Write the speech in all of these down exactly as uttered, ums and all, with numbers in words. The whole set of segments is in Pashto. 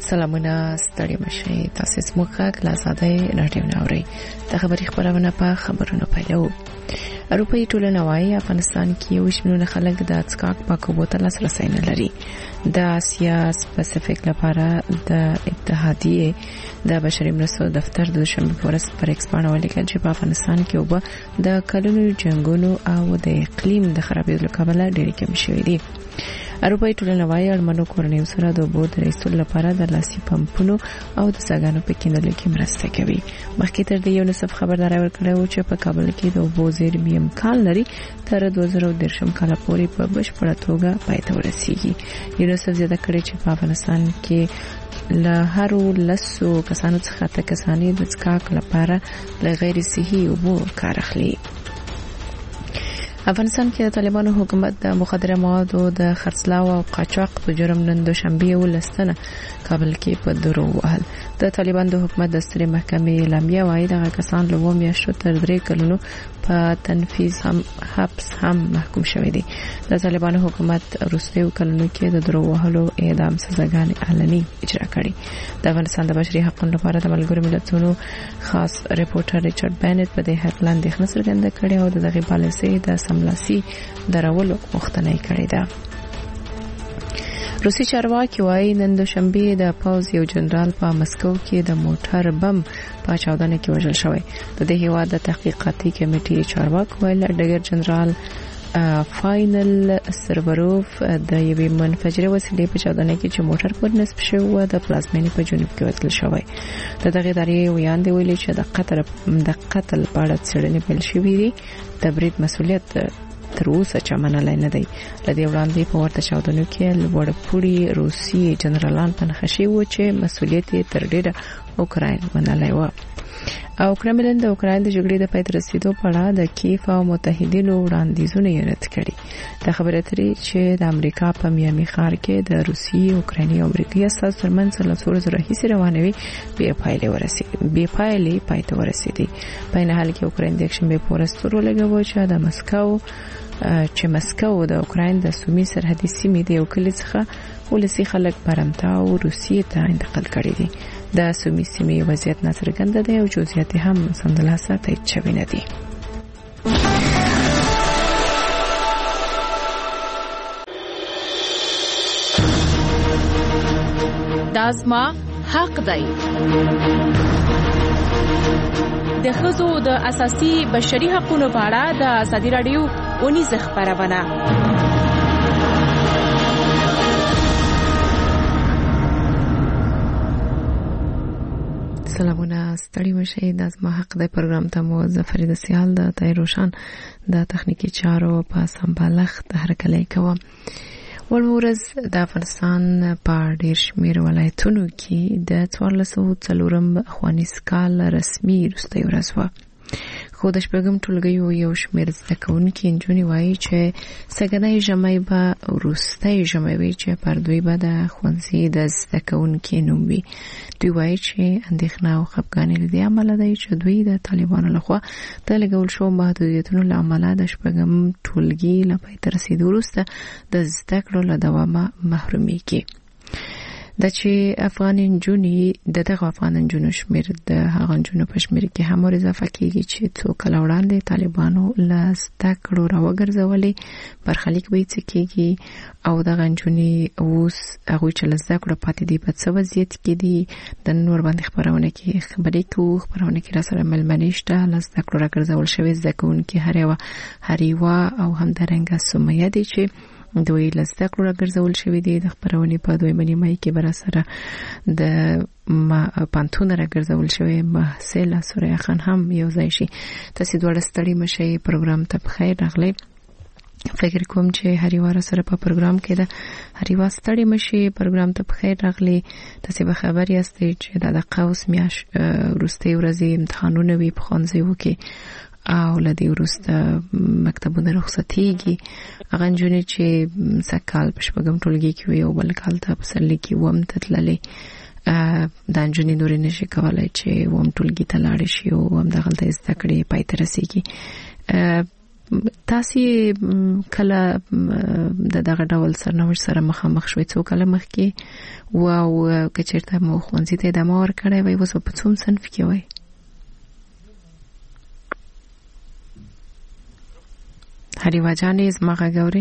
سلامونه ستړي مشي تاسو سموخه کلاساده رادیو ناوري د خبري خبرونه په خبرونو پیلو اروپאי ټولنه وايي افغانستان کې یو شمېر خلک د څکاک پاکو بوتل لاسرسي نه لري د اسیا سپیسیفیک لپاره د اتحادیه د بشري مرستو دفتر د شنبه ورځ پر ایکسپانو ولیکل چې په افغانستان کې وب د کلونو جنگونو او د اقلیم د خرابېدو کبله ډېر کم شوی دی اروپאי ټولنه وايي اړمنو کورنیو سره د اوبو د رسول لپاره د لاسي پمپونو او د ساګانو په کیندلو کې مرسته کوي مخکې تر دې یو نصف خبرداري ورکړه چې په کابل کې د اوبو زیرمې امکان لري تر دوه زره دېرش کال پورې په بشپړه توګه پای ته ورسیږي یو نصف زیاته کړي چې په افغانستان کې له هرو لسو کسانو څخه ته کسانې د څکاک لپاره له غیر صحي اوبو کار اخلي افغانستان کې د طالبانو حکومت د مخدره موادو د خرڅلاو او قاچاق په جرم نن دوشنبه ولستنه کابل کې په درو وهل د طالبان د حکومت د سترې محکمې اعلامیه وايي دغه کسان له و میاشتو تر درې کلونو په تنفیذ هم حبس هم محکوم شوی دي د طالبان حکومت وروستیو کلونو کې د درو وهلو اعدام سزاګانې اعلاني اجرا کړې د افغانستان د بشري حقوقو لپاره د ملګرو ملتونو خاص ریپورټر ریچارډ بینټ په دې هکله اندېښنه څرګنده کړې او دغه پالیسي د سملاسي درولو غوښتنه کړې ده روسي چارواکي وايي نن دوشنبه د پاوز یو جنرال په مسکو کې د موټر بم په چاودنه کې وژل شوی د دې هیواد د تحقیقاتي کمیټې چارواکي ویل ډګر جنرال فاینل سربروف د یوې منفجره وسیلې په چاودنه کې چې موټر پر نصب شو د پلازمینې په جنوب کې وتل شوی د دغه ادارې ویاندې ویلي چې د قطر د قتل په اړه څېړنې پیل شوې دي د برید مسؤلیت تر اوسه چا منلای نه دی لدې وړاندې په ورته چاودنو کې لوړپوړي روسي جنرالان په نخښي و چې مسؤلیت تر ډیره اوکراین منلای و او کرملین د اوکراین د جګړې د پای ته رسیدو په اړه د کیف او متحدینو وړاندیزونه یې رد کړي د خبرې اترې چې د امریکا په میامي ښار کې د روسي اوکرایني او امریکایي اساس ترمنځ له څو ورځې راهیسې روانوي بې پایلې ورسېدې بې پایلې پای ته ورسېدې په نه حال کې اوکراین د یکشنبه په ورځ تور ولګاوه چې د مسکو چې مسکو د اوکراین د سومي سرحدي سیمې د یو کلی څخه ولسی خلک برمتا او روسیې ته انتقال کړي دي د سومي سیمې وضعیت ناڅرګنده دی او جزئیات هم سمدلاسه تایید شوي نه دي دا زما حق دی د ښځو د اساسي بشري حقوقو په اړه د ازادي رادیو اونیز خبرونه سلامونه ستړي مشي د زما حق د پروګرام ته مو ظفر د سیال د تایروشان د تخنیکی چارو په سمبالښت هرکلی کوم ولورز د افغانستان په ډیر شمیر ولایتونو کې د څوارلس سوه څلورم ښوونیز کال رسمي وروستۍ ورځ وه خو د شپږم ټولګیو یو شمیر زده کوونکي نجونې وایي چې سږنی ژمی به وروستی ژمی وي چې پر دوی به د ښوونځي د زده کوونکي نوم وي دوی وایي چې اندېښنه او خفګاني له دې امله دی چې دوی د طالبانو لخوا د لګول شوو محدودیتونو له امله د شپږم ټولګي له پای ته رسېدو وروسته د زده کړو له دوامه محرومیږي د چې افغان نجونې د دغه افغان نجونو شمیر د هغه نجونو په شمیر کې هم اضافه کیږي چې څو کال وړاندې طالبانو له زده کړو راوګرځولې برخلیک به یې کېږي او دغه نجونې اوس هغوی چې له زده کړو پاتې دي په څه وضعیت کې دي د نور باندې خبرونه کې خبرې کوو خبرونه کې را سره ملمنې شته له زده کړو راګرځول شوي زده کوونکي هر یوه هر یوه او همدارنګه سمیه دي چې دوی له زده کړو راګرځول شوي دي د خپرونې په دویمه نیمایي کې به را سره د پانتون راګرځول شوی محصل سوریه خان هم یو ځای شي تاسې دواړه ستړي مشئ پروګرام ته بخیر راغلی فکر کوم چې هر یو سره په پروګرام کې ده هر یو ستړي مشي پروګرام ته بخیر راغلی تاسې به خبر یاستئ چې د قوس میاش وروستۍ ورځې امتحانونه وي په ښوونځیو کې او لدی ورسته مکتبونه رخصتيږي هغه نجونې چې سکهال په شپږم ټولګي کې وي او بل کال ته پسرلي کې وم تتللې د نجونې نورې نشي کولای چې وم ټولګي ته لاړ شي او هم دغلته زده کړې پای ته رسیږي تاسو کله د دغه ډول سرنوشت سره مخامخ شوي څو کله مخکې او کچېرته مو ښوونځي ته ادامه ورکړې وای اوس په څوم صنف کې وای؟ حریوا جانې زما غږ اورې؟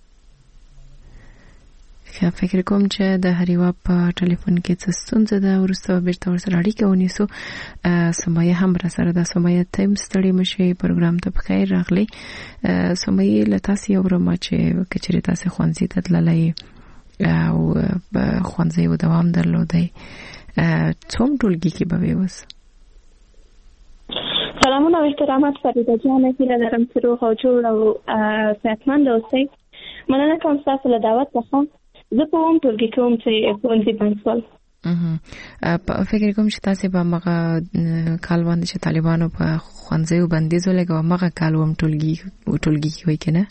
فکر کوم چې د حریوا په ټلیفون کې څه ستونزه ده، وروسته بیرته ورسره اړیکه ونیسو. سمیه هم را سره ده. سمیه ته هم ستړې مشئ، پروګرام ته په خیر راغلی. سمیه له تاسې اورم چې که چېرې تاسې ښوونځي ته تللی او ښوونځی و دوام درلودی، څوم ټولګي کې به وې اوس؟ سلامونه او احترامات فریده جانه، هیله لرم چې روغ او جوړ او صحتمند اوسئ. مننه کوم ستاسو له دعوت څخه. زه په اووم ټولګي کې وم چې ښوونځي بند شول. فکر کوم چې تاسې به هغه کال باندې چې طالبانو په ښوونځیو بندیز ولګاوه هغه کال وم ټولګي ټولګي کې وای که نه؟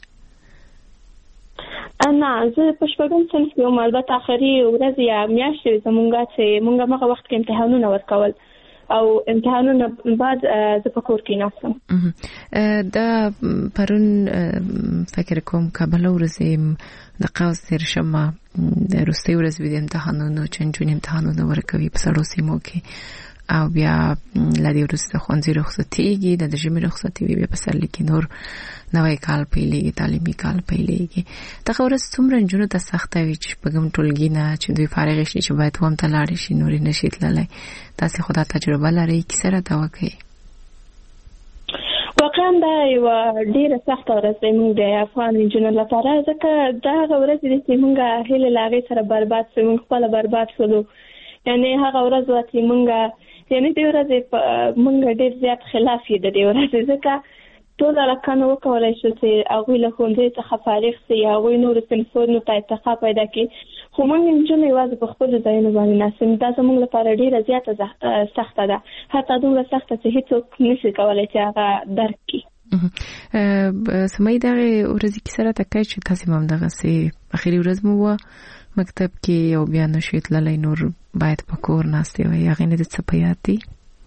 نه، زه په شپږم صنف کې وم. البته آخري ورځ یا میاشتې زمونږ چې مونږ هغه وخت کې امتحانونه ورکول او امتحانونه بعد زه په کور کې ناستم. دا پرون فکر کوم کابل ورځې د قوس تیر شمه د روستي ورځ وی د امتحانونو چنجون امتحانونه ورکوي په سړو سیمو کې او بیا لدی ورځ د ښوونځي رخصتیږي، د ژمي رخصتي وي، بیا په سرلی کې نور نوی کال پیلېږي، تعلیمي کال پیلېږي. دغه ورځ څومره نجونو ته سخته وي چې شپږم ټولګي نه چې دوی فارغ شي چې باید اووم ته لاړې شي، نورې نشي تللی. تاسې خو دا تجربه لرئ، کیسه راته وکړئ. واقعا دا یوه ډېره سخته ورځ دی موږ د افغان نجونو لپاره، ځکه دا هغه ورځ دی چې موږ هیلې له هغې سره برباد شوو، موږ خپله برباد شولو. یعنې هغه ورځ وه چې موږ یعنې دې ورځې موږ ډېر زیات خلاف یې د دې ورځې، ځکه ټول هلکانو وکولی شو چې هغوی له ښوونځیو څخه فارغ شي، هغوی نورو صنفونو ته ارتقا پیدا کړي، خو موږ نجونې یوازې په خپلو ځایونو باندې ناست یو. دا زموږ لپاره ډېره زیاته سخته ده، حتی دومره سخته چې هېڅوک نشي کولی چې هغه درک کړي. سمیه دغې ورځې کیسه راته کوي چې تاسې هم همدغسې اخري ورځ مو وه مکتب کې او بیا نشوئ تللی، نور باید په کور ناستې وئ، هغې نه دې څه په یاد دي؟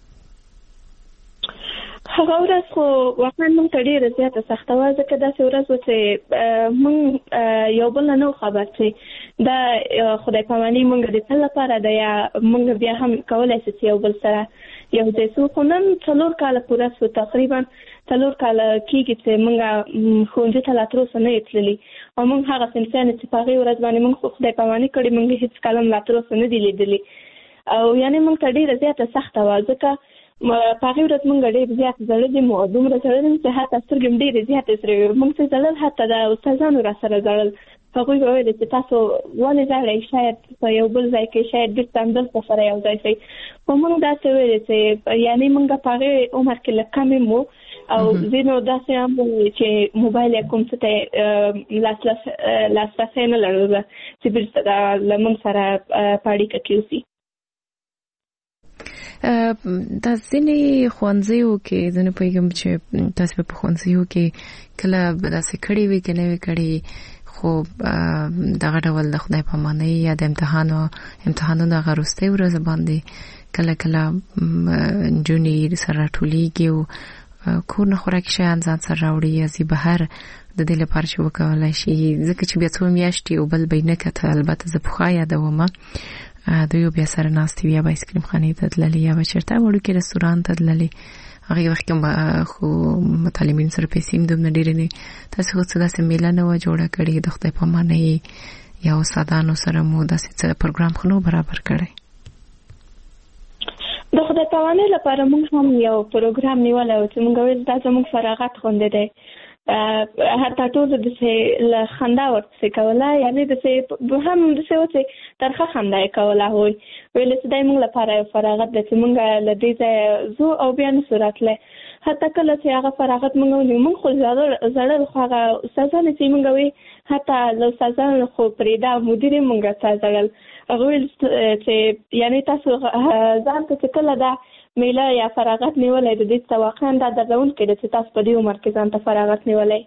هغه ورځ خو واقعا موږ ته ډېره زیاته سخته وه، ځکه داسې ورځ وه چې موږ یو بل نه نو خبر چې دا خدای پاماني موږ د تل لپاره ده یا موږ بیا هم کولی شو چې یو بل سره یو ځای شو. خو نن څلور کاله پوره شو، تقریبا څلور کاله کېږي چې موږ ښوونځي ته لا تر اوسه نه یو تللي او موږ هغه صنفیان چې په هغې ورځ باندې موږ خدای پاماني کړې موږ هېڅ کله هم لا تر اوسه نه دي لیدلي او یعنې موږ ته ډېره زیاته سخته وه، ځکه په هغې ورځ موږ ډېر زیات زړلي مو، دومره زړلي چې حتی سترګې هم ډېرې زیاتې سرې وې. موږ چې زړل حتی د استادانو را سره زړل، هغوی به ویل چې تاسو ولې ژاړئ، شاید په یو بل ځای کې شاید بېرته همدلته سره یو ځای شئ. خو موږ داسې ویلې چې یعنې موږ په هغې عمر کې لږ کم مو او ځینو داسې هم چې موبایل یا کوم څه ته لاسرسی نه لرلو چې بېرته له موږ سره په اړیکه کې اوسي. دا ځینې ښوونځیو کې زه نه پوهېږم چې تاسې په ښوونځیو کې کله داسې کړي وي که نه وي کړي، خو دغه ډول د خدای پامانۍ یا د امتحانو امتحانونو هغه وروستۍ ورځ باندې کله کله نجونې سره راټولېږي او کور نه خوراکي شیان ځان سره راوړي یا ځي بهر د دې لپاره چې وکولی شي، ځکه چې بیا څو میاشتې یو بل به یې نه کتل. البته زه پخوا یادومه دوی بیا سره ناستې وي، یا به ایسکریم خانې ته تللې یا به چېرته وړوکي رستوران ته تللې. هغې وخت کې خو متعلمینو سره پیسې هم دومره ډېرې نه وې. تاسې خو څه داسې میله نه وه جوړه کړې د خدای پامانۍ یا استادانو سره مو داسې څه پروګرام خو نه برابر کړی؟ د خدای پامانۍ لپاره موږ هم یو پروګرام نیولی و چې موږ ویل دا زموږ فراغت غوندې دی، حتی ټول داسې له خندا ورپسې کوله، یعنې داسې هم داسې و چې ترخه خندا یې کوله. هغوی ویل چې دی موږ لپاره یو فراغت دی چې موږ له دې ځایه ځو او بیا نشو راتلی. حتی کله چې هغه فراغت موږ ونیو موږ خو زړل، خو هغه استادانو چې موږ وی حتی له استادانو خو پرېږده مدیر یې موږ ته زړل. هغه ویل چې یعنې تاسو ځان ته چې کله دا میله یا فراغت نیولی د دې څه واقعا دا دردونکی دی چې تاسو په دې عمر کې ځان ته فراغت نیولی.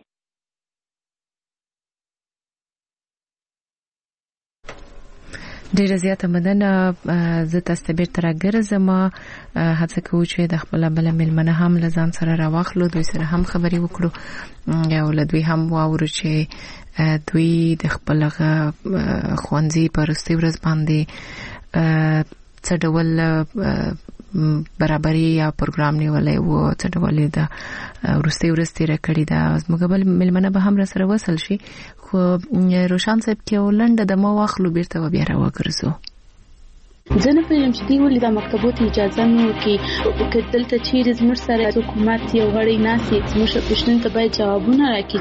ډیره زیاته مننه. زه تاسو ته بیرته راګرځم. هڅه کوو چې د خپل بل ملمنه هم لزان سره راوخلو، دوی سره هم خبرې وکړو او له دوی هم واورو چې دوی د خپل خوانزي په وروستي ورځ باندې څه ډول برابرۍ یا پروګرام نیولای وو، څه ډول د وروستي ورځ تیر کړی دا. زموږ بل ملمنه به هم سره وصل شي، خو روشان صاحب کې ولنډه د ما واخلو بیرته و بیا راوګرځو. زه نه پوهېږم چې دوی ولې دا مکتبو ته اجازه نه ورکوي. که دلته چیرې زموږ سره حکومت یو غړی ناست وي، زموږ پوښتنو ته باید جوابونه راکړي.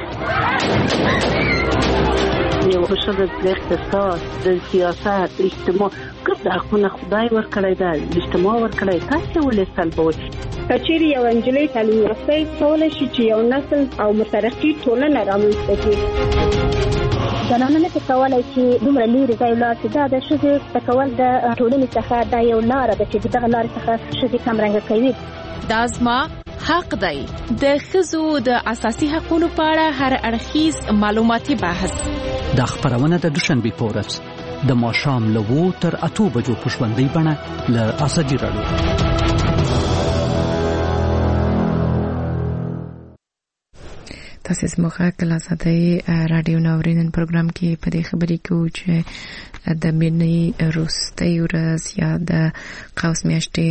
یو بشر د اقتصاد، د سیاست، اجتماع ګډ حقونه خدای ورکړی دا، اجتماع ورکړی، تاسو ولې سلبوي؟ کچېرې یو انجلۍ تعلیم یافته کولای شي چې یو نسل او مترقي ټولنه رامنځته کړي. زنانه نه کولای چې دومره لري ځای لاړ شي. دا د ښځې تکول د ټولنې څخه دا یو لاره ده چې دغه لارې څخه ښځې کمرنګه کوي. دا زما حق دی. د ښځو د اساسي حقوقو په اړه هر اړخیز معلوماتي بحث. دا خبرونه د دوشنبه په ورځ د ماښام له وو تر اتو بجو په ژوندۍ بڼه له اساسي راډیو. تاسو زموږه کلاساتي رادیو ناورین پروګرام کې په دې خبرې کوو چې د مینې روستۍ ورځ یا د قوس میاشتې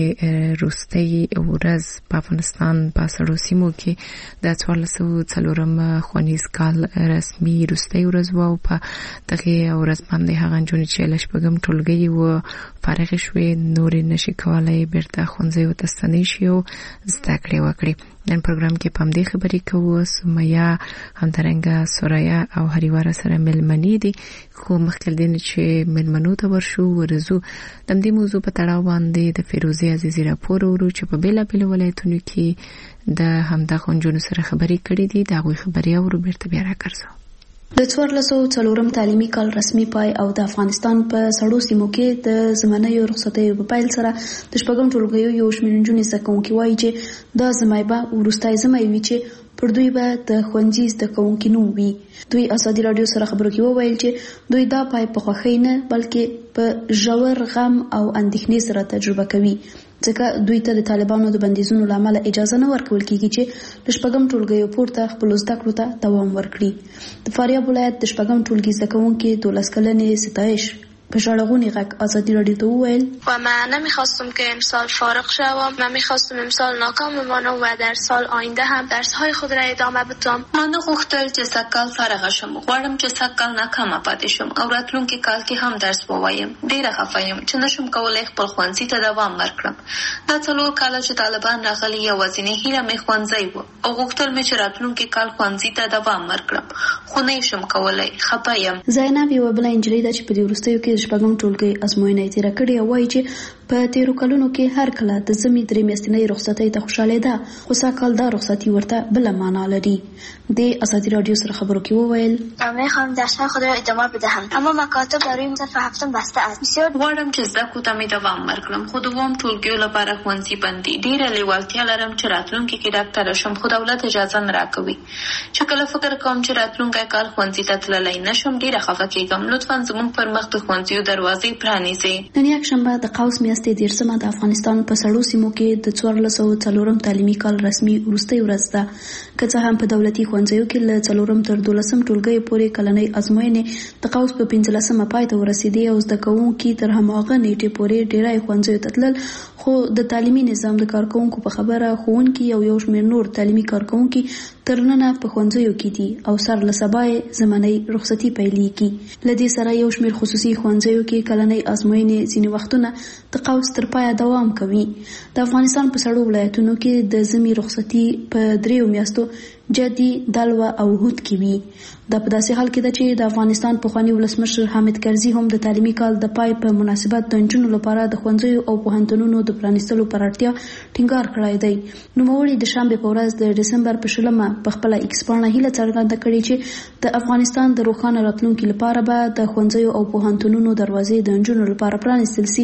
روستۍ ورځ په افغانستان په سړو سیمو کې د څوارلس سوه څلورم ښوونیز کال رسمي روستۍ ورځ وه. په دغه ورځ باندې هغه نجونې چې له شپږم ټولګي وه فارغې شوې، نورې نشي کولی بیرته ښوونځیو ته ستنې شي او زده کړې وکړي. نن پروګرام کې په همدې خبرې کوو. سمیه، همدارنګه سوریا او هریواره سره ملمنې دي، خو مخکې له دې چې ملمنو ته ورشو ورزو د دې موضوع په تړاو باندې د فیروزي عزیزي راپور ورو چې په بیلابیلو ولایتونو کې د همدغه نجونو سره خبرې کړې دي. د هغوی خبرې اورو بیرته بیا راګرځو. د څوارلس سوه څلورم تعلیمي کال رسمي پای او د افغانستان په سړو سیمو کې د زمانیو رخصتیو په پیل سره د شپږم ټولګیو یو شمېر نجونې زده کوونکي وایي چې دا زمی به وروستی زمی وي چې پر دوی به د ښوونځي زده کوونکي نه وي. دوی ازادي راډیو سره خبرو کې وویل چې دوی دا پای په خوښۍ نه بلکې په ژور غم او اندېښنې سره تجربه کوي، ځکه دوی ته د طالبانو د بندیزونو له امله اجازه نه ورکول کېږي چې د شپږم ټولګیو پورته خپلو زده کړو ته دوام ورکړي. د فاریاب ولایت د شپږم ټولګي زده کوونکي دولس کلنې ستایش به ژړغونی غږ ازادي راډیو ته وویل و من نمیخواستم که امسال فارغ شوم. من میخواستم امسال ناکام بمانم و در سال آینده هم درس‌های خود را ادامه بدم. من غوښتل چې سږکال فارغ شم. غواړم چې سږکال ناکامه پاتې شم او راتلونکي کال کې هم درس ووایم. ډېره خفه یم چې نشم کولی خپل ښوونځي ته دوام ورکړم. دا څلور کاله چې طالبان راغلي یوازینۍ هیله مې ښوونځی و او غوښتل مې چې راتلونکي کال ښوونځي ته دوام ورکړم، خو نه شم کولی. خفه یم. زینب یوه بله نجلۍ ده چې په دې وروستیو کې شپږم ټولګي ازموینه یې تېره کړې او وایي چې په تېرو کلونو کې هر کله د ژمي درې میاشتنۍ رخصتۍ ته خوشحالېده، خو سږکال دا رخصتي ورته بله معنا لري. د ازادي راډیو سره خبرو کې وویل میخوام درس‌های خود را ادامه بدهم اما مکاتب برای صف هفتم بسته است. بسیار غواړم چې زده کړو ته مې دوام ورکړم، خو دوام ټولګیو لپاره ښوونځي بند دي. ډېره لیوالتیا لرم چې راتلونکي کې ډاکټره شم، خو دولت اجازه نه راکوي. چې کله فکر کوم چې راتلونکی کال ښوونځي ته تللی نشم ډېره خفه کېږم. لطفا زموږ پر مخ د ښوونځیو دروازې پرانیزئ. نن یکشنبه د قوس میاشتې دېرشمه د افغانستان په سړو سیمو کې د څوارلس سوه څلورم تعلیمي کال رسمي وروستۍ ورځ ده. که څه هم په دولتي ښوونځیو کې له څلورم تر دولسم ټولګیو پورې کلنۍ ازموینې د قوس په پنځلسمه پای ته ورسېدې او زده کوونکي تر هماغه نیټې پورې ډېری ښوونځیو ته تلل، خو د تعلیمي نظام د کارکوونکو په خبره ښوونکي او یو شمېر نور تعلیمي کارکوونکي تر ننه په ښوونځیو کې دي او سر له سبا یې زمنۍ رخصتي پیلېږي. له دې سره یو شمېر خصوصي ښوونځیو کې کلنۍ ازموینې ځینې وختونه د قوس تر پایه دوام کوي. د افغانستان په سړو ولایتونو کې د ژمي رخصتي په دریو میاشتو جدي، دلوه او هود کې وي. دا په داسې حال کې ده چې د افغانستان پخواني ولسمشر حامد کرزي هم د تعلیمي کال د پای په مناسبت د نجونو لپاره د ښوونځیو او پوهنتونونو د پرانیستلو پر اړتیا ټینګار کړی دی. نوموړي د شنبې په ورځ د ډسمبر په شلمه په خپله ایکس پاڼه هیله څرګنده کړې چې د افغانستان د روښانه راتلونکي لپاره به د ښوونځیو او پوهنتونونو دروازې د نجونو لپاره پرانیستل سي،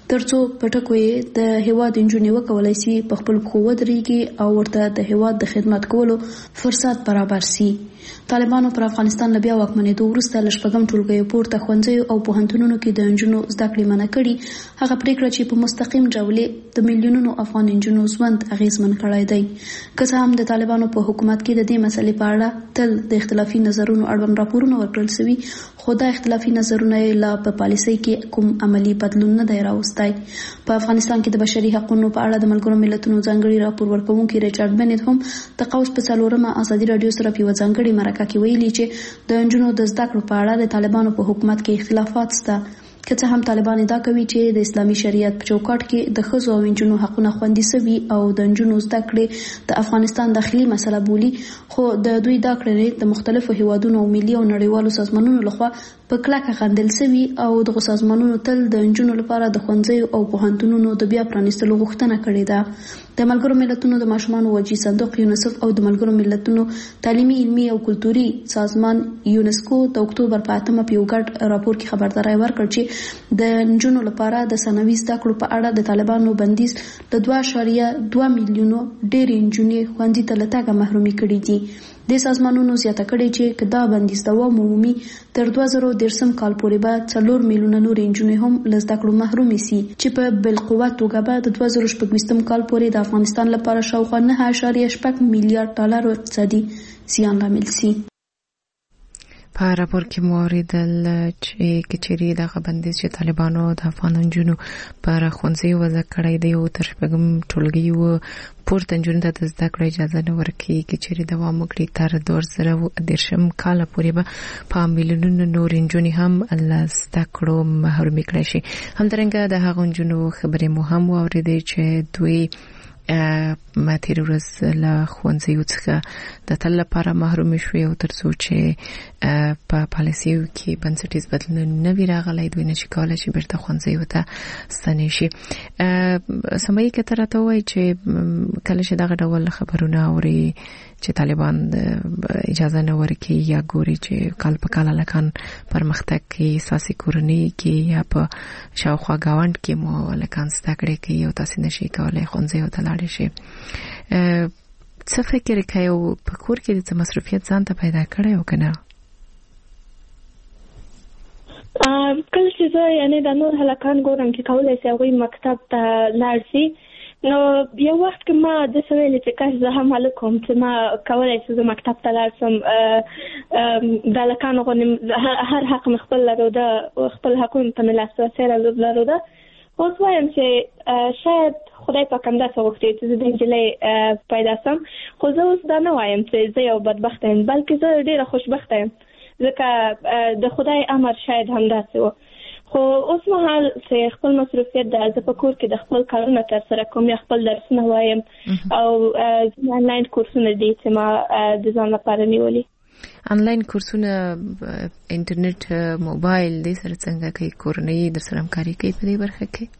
ترڅو پټکوي د هیواد انجونی وکولای شي په خپل خو ودرېږي او ورته د هیواد د خدمت کولو فرصت برابر شي. طالبانو پر افغانستان لبیا واکمنېدو وروسته له شپږم ټولګیو پورته ښوونځیو او پوهنتونونو کې د انجونو زده کړې منع کړي. هغه پریکړه چې په مستقیم ډول د میلیونونو افغان انجونو ژوند اغیزمن کړی دی. که څه هم د طالبانو په حکومت کې د دې مسلې په اړه تل د اختلافي نظرونو اړوند راپورونه ورکړل شوي، خو دا اختلافي نظرونه لا په پالیسۍ کې کوم عملی بدلون نه دی راوستی. په افغانستان کې د بشري حقوقو په اړه د ملګرو ملتونو ځانګړي راپور ورکوونکي ریچارډ بنت هم د قوس په څلورمه ازادي راډیو سره په ځانګړي مرکه کې ویلي چې د انجونو د زده کړو په اړه د طالبانو په حکومت کې اختلافات شته. که څه هم طالبان ادعا کوي چې د اسلامي شریعت په چوکاټ کې د ښځو او انجونو حقونه خوندي شوي او د انجونو زده کړې د افغانستان داخلي مسله بولي، خو د دوی دا کړنې د مختلفو هیوادونو او ملي او نړیوالو سازمانونو لخوا په کلکه غندل شوي او دغه سازمانونو تل د انجونو لپاره د ښوونځیو او پوهنتونونو د بیا پرانیستلو غوښتنه کړې ده. د ملګرو ملتونو د ماشومانو وجهي صندوق یونیسف او د ملګرو ملتونو تعلیمي علمي او کلتوري سازمان یونسکو د اکتوبر په اتمه په یو ګډ راپور کې خبرداري ورکړه چې د انجونو لپاره د ثانوي زده کړو په اړه د طالبانو بندیز د دوه اعشاریه دوه میلیونو ډېرې انجونې ښوونځي ته له تګه محرومې کړي دي. د سازمانونو زیاته کړي چې که دا بندیز دوام ومومي تر دوه زره دېرشم کال پورې به څلور میلیونه نور انجونې هم له زده کړو محرومې سي، چې په بالقوه توګه به د دوه زره شپږویشتم کال پورې د افغانستان لپاره شاوخوا نه اعشاریه شپږ میلیارډ ډالرو اقتصادي زیان لامل سي. په راپور کې مو اوریدل چې کچېرې دغه بندیز چې طالبانو د افغان نجونو پر ښوونځیو وضع کړی دی او تر شپږم ټولګیو پورته نجونو ته د زده کړې اجازه نه ورکوي، کچېرې دوام وکړي تر دوه زره دېرشم کاله پورې به په میلیونونو نور نجونې هم له زده کړو محرومې کړای شي. همدارنګه د هغو نجونو خبرې مو هم واورېدې چې دوی ما تیر ورځ له ښوونځیو څخه د تل لپاره محروم شوي او تر څو چې په پالیسیو کې بنسټیز بدلون نه وي راغلی دوی نشي کولی چې بیرته ښوونځیو ته ستنې شي. سمایي که ته راته ووایي چې کله چې دغه ډول خبرونه اوري چې طالبان اجازه نه ورکوي یا ګوري چې کال په کال هلکان پرمختګ کوي ساسي کورنۍ کې یا په شاوخوا ګاونډ کې مو هلکان زده کړې کوي او تاسې نشي کولی ښوونځیو ته لاړې شي. څه فکر کوي او په کور کې د څه مصروفیت ځان ته پیدا کړی او که نه؟ کله چې زه یعنې د نور هلکان ګورم چې کولی شي هغوی مکتب ته لاړ شي، نو یو وخت کې ما داسې ویلې چې کاش زه هم هلک وم چې ما کولی شم زه مکتب ته لاړ شم، د هلکانو غوندې هر حق مې خپل لرو، خپل حقونو ته مې لاسرسی لرو. اوس وایم چې شاید خدای پاک همداسې غوښتي چې زه د نجلۍ پیدا شم، خو زه اوس دا نه وایم چې زه یو بدبخته یم، بلکې زه ډېره خوشبخته یم ځکه د خدای امر شاید همداسې و. خو اوس مهال چې خپل مصروفیت ده زه په کور کې د خپل کارونه ترسره کوم یا خپل درسونه وایم او آنلاین کورسونه دي چې ما د ځان لپاره نیولي. آنلاین کورسونه انټرنیټ موبایل دې سره څنګه کوي؟ کورنۍ در سره همکاري کوي په دې برخه کې؟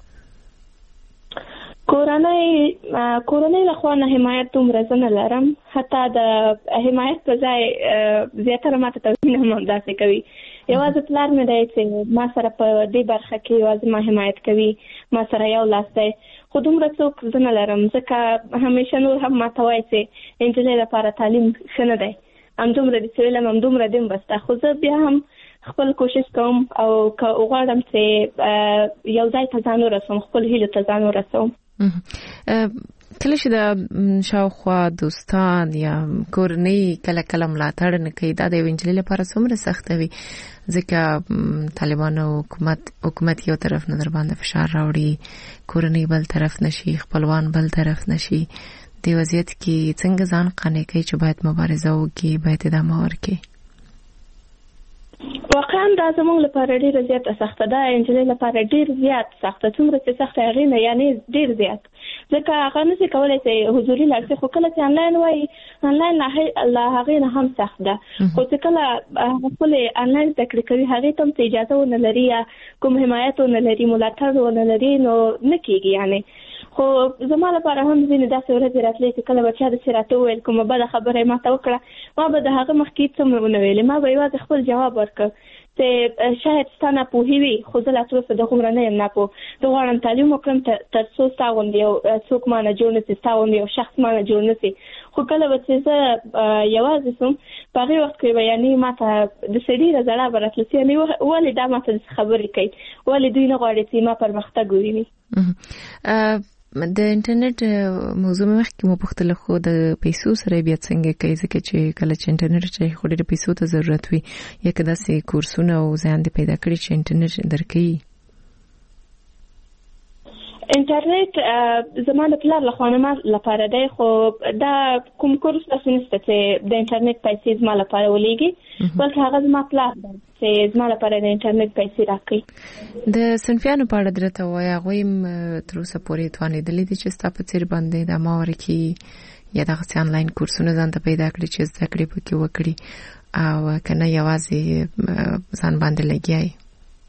کورنۍ کورنۍ لخوا نه حمایت دومره زه نه لرم، حتی د حمایت په ځای زیاتره ماته توهین هم همداسې کوي. یوازې پلار مې دی چې ما سره په دې برخه کې یوازې ما حمایت کوي، ما سره یو لاس دی، خو دومره څوک زه نه لرم ځکه همیشه نور هم ماته وایي چې نجلۍ لپاره تعلیم ښه نه دی، همدومره دې چې ویلم همدومره دې هم بس ده. خو زه بیا هم خپل کوشش کوم او که غواړم چې یو ځای ته ځان ورسوم، خپل هیلو ته ځان ورسوم. کله چې د شاوخوا دوستان یا کورنۍ کله کله ملاتړ نه کوي، دا د یوې نجلۍ لپاره څومره سخته وي ځکه طالبانو حکومت حکومت یو طرف نه در باندې فشار راوړي، کورنۍ بل طرف نشي، خپلوان بل طرف نشي. د وضعیت کې څنګه ځان قانع کوي چې باید مبارزه وکړي، باید ادامه ورکړي؟ واقعا دا زموږ لپاره ډېره زیاته سخته ده، نجلۍ لپاره ډېر زیات سخته، څومره چې سخته هغې نه یعنې ډېر زیات، ځکه هغه نشي کولی چې حضوري لاړ شي، خو کله چې آنلاین وایي آنلاین له هغې نه هم سخت ده. خو چې کله هغه خپلې آنلاین زده کړې کوي هغې ته هم چې اجازه ونه لري یا کوم حمایت ونه لري، ملاتړ ونه لري، نو نه کېږي یعنې. خو زما لپاره هم ځینې داسې ورځې راتلې چې کله به چا داسې راته وویل کومه بده خبره یې ماته وکړه، ما به د هغه مخکې څه ونه ویلې، ما به یوازې خپل جواب ورکړ چې شاید ستا ناپوهي وي، خو زه لا تر اوسه دغومره نه یم ناپوه. زه غواړم تعلیم وکړم تر څو ستا غوندې یو څوک مانه جوړ نه سي، ستا غوندې یو شخص مانه جوړ نه سي. خو کله به چې زه یوازې سوم په هغې وخت کې به یعنې ما ته داسې ډېره زړه به راتله چې یعنې ولې دا ما ته داسې خبرې کوي، ولې دوی نه غواړي چې ما پرمختګ وویني. د انټرنیټ موضوع مخکې مو پوښتله، خو د پیسو سره بیا څنګه کوي؟ ځکه چې کله چې انټرنیټ چي خو ډېر پیسو ته ضرورت وي، یا که داسې کورسونه او ځان دې پیدا کړي چې انټرنیټ درکوي؟ انټرنیټ زما د پلار لخوا نه ما لپاره دی، خو دا کوم کورس داسې نشته چې د انټرنیټ پیسې زما لپاره ولېږي، بلکې هغه زما پلار دی چې زما لپاره د انټرنیټ پیسې راکوي. د صنفیانو په اړه درته وایي، هغوی هم تر اوسه پورې توانېدلي دي چې ستا په څېر باندې د ما ورکړي یا دغسې انلاین کورسونه ځان ته پیدا کړي چې زده کړې پکې وکړي، او که نه یوازې ځان باندې لګیا یې؟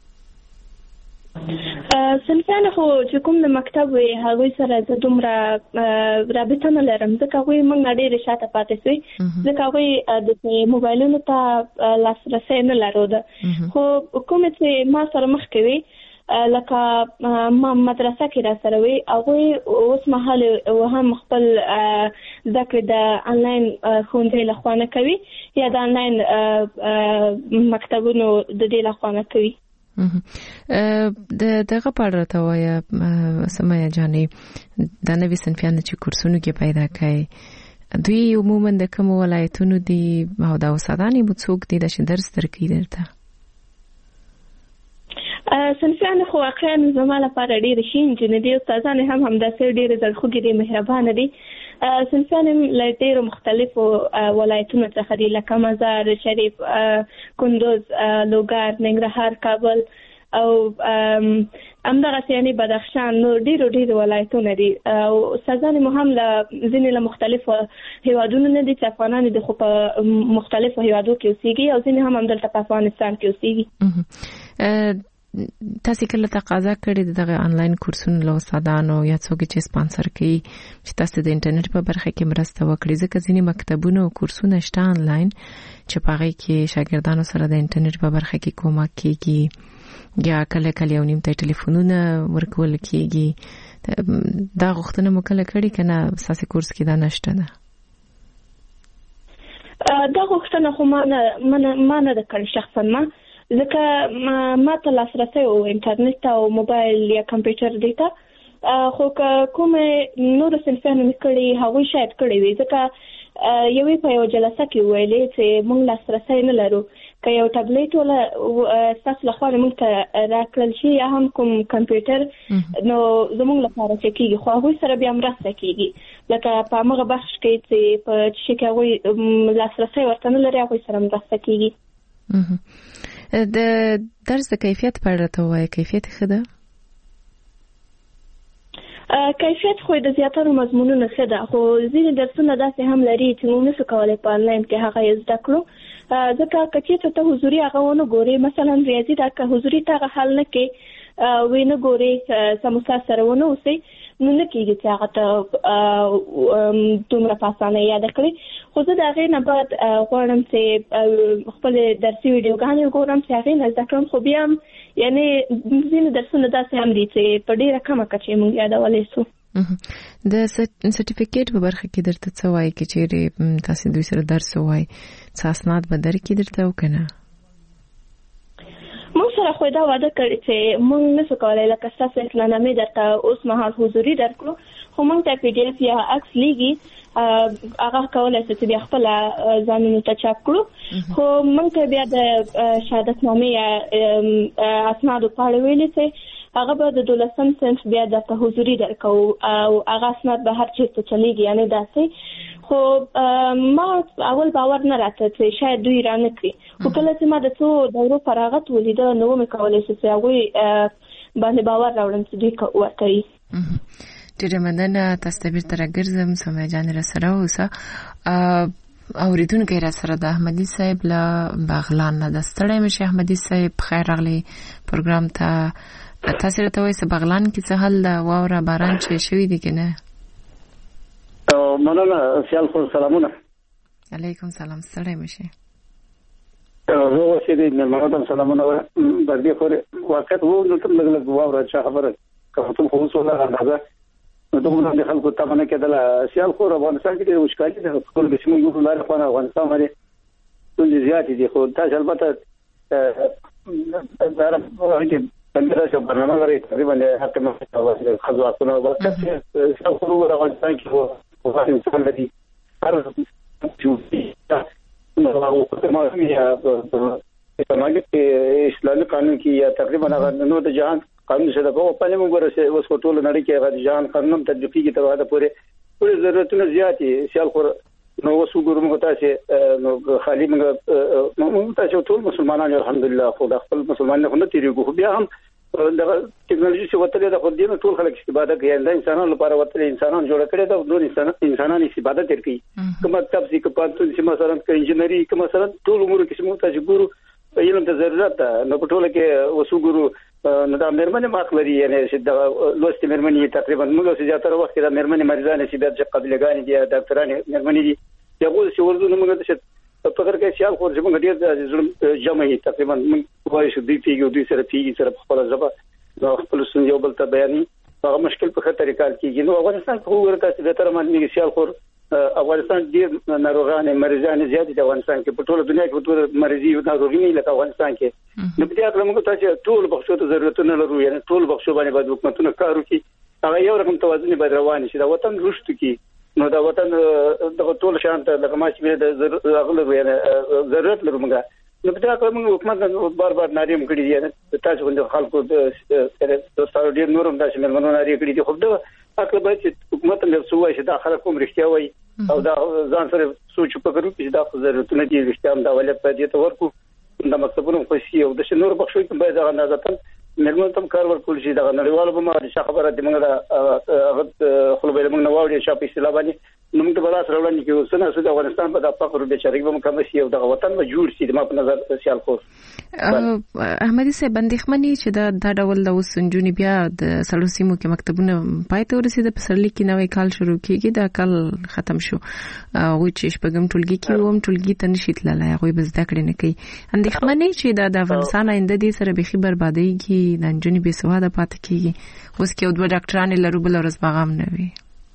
صنفیانو خو چې کوم د مکتب وي هغوی سره زه دومره رابطه نه لرم، ځکه هغوی موږ ډېرې شاته پاتې سوي، ځکه هغوی د موبایلونو ته لاسرسی نه لرو. خو کومې چې ما سره مخکې وي لکه ما مدرسه کې را سره وي، هغوی اوس مهال هم خپل زده کړې د انلاین ښوونځي لخوا نه کوي یا د انلاین مکتبونو د دې لخوا نه کوي. د دغه په اړه راته وایه سمیه جانې، دا نوي صنفیان چې کورسونو کې پیدا کوي دوی عموما د کومو ولایتونو دي او دا استادان یې څوک دي چې درس درکوي درته؟ صنفیان خو واقعا زما لپاره ډېرې ښې نجونې دي، استادان هم همداسې ډېرې زړخوږې دي، مهربانه دي. صنفیان له ډېرو مختلفو ولایتونو څخه دي، لکه مزار شریف، کندوز، لوګر، ننګرهار، کابل او همدغسې یعنې بدخشان، نور ډېرو ډېرو ولایتونه دي. او استادان مو هم له ځینې له مختلفو هیوادونو نه دي چې افغانان دي، خو په مختلفو هیوادو کې اوسېږي، او ځینې هم همدلته په افغانستان کې اوسېږي. تاسو کله تقاضا کړې دغه انلاین کورسونو له استادانو یا څوک چې سپانسر کوي چې تاسو د انټرنیټ په برخه کې مرسته وکړي؟ ځکه ځینې مکتبونه او کورسونه شته انلاین چې په هغه کې شاګردانو سره د انټرنیټ په برخه کې کومک کیږي، یا کله کله یو نیم ته ټلیفونونه ورکول کیږي. دا غوښتنه مو کله کړې که نه ستاسو کورس کې دا نشته ده؟ دا غوښتنه خو ما نه ده کړې شخصا، ما ځکه ما ته لاسرسی و انټرنیټ او موبایل یا کمپیوټر دی ته، خو که کومې نورو صنفیانو مې کړي هغوی شاید کړی وي، ځکه یوې په یو جلسه کې ویلې چې موږ لاسرسی نه لرو، که یو ټابلیټ ولا ستاسو لخوا موږ ته راکړل شي یا هم کوم کمپیوټر، نو زموږ لپاره چې کېږي، خو هغوی سره بیا مرسته کېږي. لکه په همغه بخش کې چې په شي کې هغوی لاسرسی ورته نه لري، هغوی سره مرسته کېږي. د درس د کیفیت په اړه ته وایي، کیفیت ښه ده؟ کیفیت خو د زیاترو مضمونونو ښه ده، خو ځینې درسونه داسې هم لري چې موږ نشو کولی په انلاین کې هغه یې زده کړو، ځکه که چېرته ته حضوري هغه ونه ګورې، مثلا ریاضي ده، که حضوري ته هغه حل نه کې وی نه ګورې، سم استاد سره ونه اوسئ، نو نه کېږي چې هغه ته دومره په اسانۍ یاده کړې. خو زه د هغې نه بعد غواړم چې خپلې درسي ویډیوګانې وګورم چې هغې نه زده کړم، خو بیا هم یعنې ځینې درسونه داسې هم دي چې په ډېره کمه کچه یې موږ یادولی سو. د سرټیفیکیټ په برخه کې درته څه وایي که چیرې تاسو دوی سره درس ووایي، څه اسناد به درکړي درته او که نه؟ موږ سره خو دا وعده کړې چې موږ نشو کولی لکه ستاسو اطلاعنامې درته اوس مهال حضوري درکړو، خو موږ ته پی ډي اف یا عکس لیږي، هغه کولی شو چې بیا خپله ځانونو ته چاپ کړو، خو موږ ته بیا د شهادتنامې یا اسنادو په اړه ویلي چې هغه به د دولسم صنف بیا درته حضوري درکوو، او هغه اسناد به هر چېرته چلیږي، یعنې داسې. خو ما اول باور نه راته چې شاید دوی را نه کړي، خو کله چې ما د څو دورو فراغت ولیده نو ومې کولی شو چې هغوی باندې باور راوړم چې دوی ورکوي. ډېره مننه، تاسو ته بېرته راګرځم. سمیه جانې راسره اوسه. اوریدونکی راسره د احمدي صاحب له بغلان نه ده. ستړی مه شئ احمدي صاحب، خیر راغلی پروګرام ته. تاسو راته وایئ بغلان کې څه حال د واوره باران چې شوی دی که نه؟ مننه سیال خو سلامونه. علیکم سلام، ستړی مشي. زه اوسې دې مېلمانو ته سلامونه وایم. بردي خورې واقعیت و نو تم لږ لږ واوره چې خبره کوم ته خو وسوله اندازه نو دومره د خلکو ته باندې کېدله. سیال خو افغانستان کې د وشکالي د خپل قسمه یو لارې خو افغانستان باندې ټول زیات دي. خو تاسو البته دا راځي بندر شو برنامه لري تقریبا حق مخه خزو اصله وبکه سیال خو افغانستان کې هو او انسان لري هر څه نو هغه په ما کې په اسلامي قانون کې یا تقریبا نو د جهان قانون څخه په خپل موږ ورسې اوس ټول نړۍ کې هغه جهان قانون تطبیق کیږي ته واده پورې ټول ضرورتونه زیاتې سیال خور نو اوس وګورم تاسو نو خالي موږ تاسو ټول مسلمانان الحمدلله خو د خپل مسلمانانو نه تیریږو خو بیا هم د ټکنالوژي څخه وتلې د خو دینه ټول خلک استفاده کوي د انسانانو لپاره وتلې انسانان جوړ کړي دا نور انسان انسانان استفاده کوي کومه تفصیل کې پاتې چې مثلا د انجینری کې مثلا ټول امور کې سمو تاسو ګورو علم ته ضرورت ده نو په ټوله کې وسوګورو نو دا مرمنه ماخلري یعنی چې د لوست مرمنه تقریبا موږ چې زیاتره وخت د مرمنه مریضانه چې د قبلګان دي ډاکټرانه مرمنه دي یو څه ورزونه موږ ته په فکر کې سیال خو چې موږ ډیر د جمعي تقریبا موږ وایو چې دوی پیږي دوی سره پیږي سره خپل ځبه نو خپل سن یو بل ته بیانې هغه مشکل په خطر کې کیږي نو افغانستان خو ورته چې به تر باندې سیال خو افغانستان ډیر ناروغان مریضان زیات دي افغانستان کې په ټوله دنیا کې په ټوله مریضي او ناروغي نه لکه افغانستان کې نو په دې اړه موږ تاسو ټول بخښو ته ضرورتونه لرو یعنی ټول بخښو باندې باید حکومتونه کار وکړي هغه یو رقم توازن باید روان شي دا وطن رښت کی نو دا وطن د ټول شانت د کماشي د اغلب یعنی ضرورت لرو موږ نو په دې اړه موږ حکومت بار بار ناریم کړی دي یعنی تاسو باندې خلکو د دوستانو ډیر نورم داسې ملمنو ناری کړی دي خو دا اکل باید چې حکومت له سوای چې دا خلک کوم رښتیا وایي او دا ځان سره سوچ وکړو چې دا ضرورتونه دي رښتیا هم دا ولې په دې ته ورکو د مکتبونو خوشي او د شنور بخښوي ته باید هغه اندازه مېرمن تم کار ورکول شي دا نړیوال به ما د خبره د موږ د هغه خپل به موږ نو واوري چې په اصطلاح باندې نو موږ په لاس راوړل کې سنه سود افغانستان په د فقر د شریک به مکمل شي او د وطن به جوړ شي د ما په نظر سیال خو احمدي صاحب بندخمنی چې دا د ډول د وسنجونی بیا د سړو سیمو کې مکتبونه پای ته ورسېد په سرلی کې نوې کال شروع کیږي دا کال ختم شو او چې شپږم ټولګي کې ووم ټولګي ته نشي تللی هغه به زده کړې نه کوي اندېښمنې چې د افغانستان آینده دې سره به خبر بادېږي د انجونی به سواده پاتې کیږي اوس کې دوه ډاکټرانې لرو بل ورځ باغام نه وي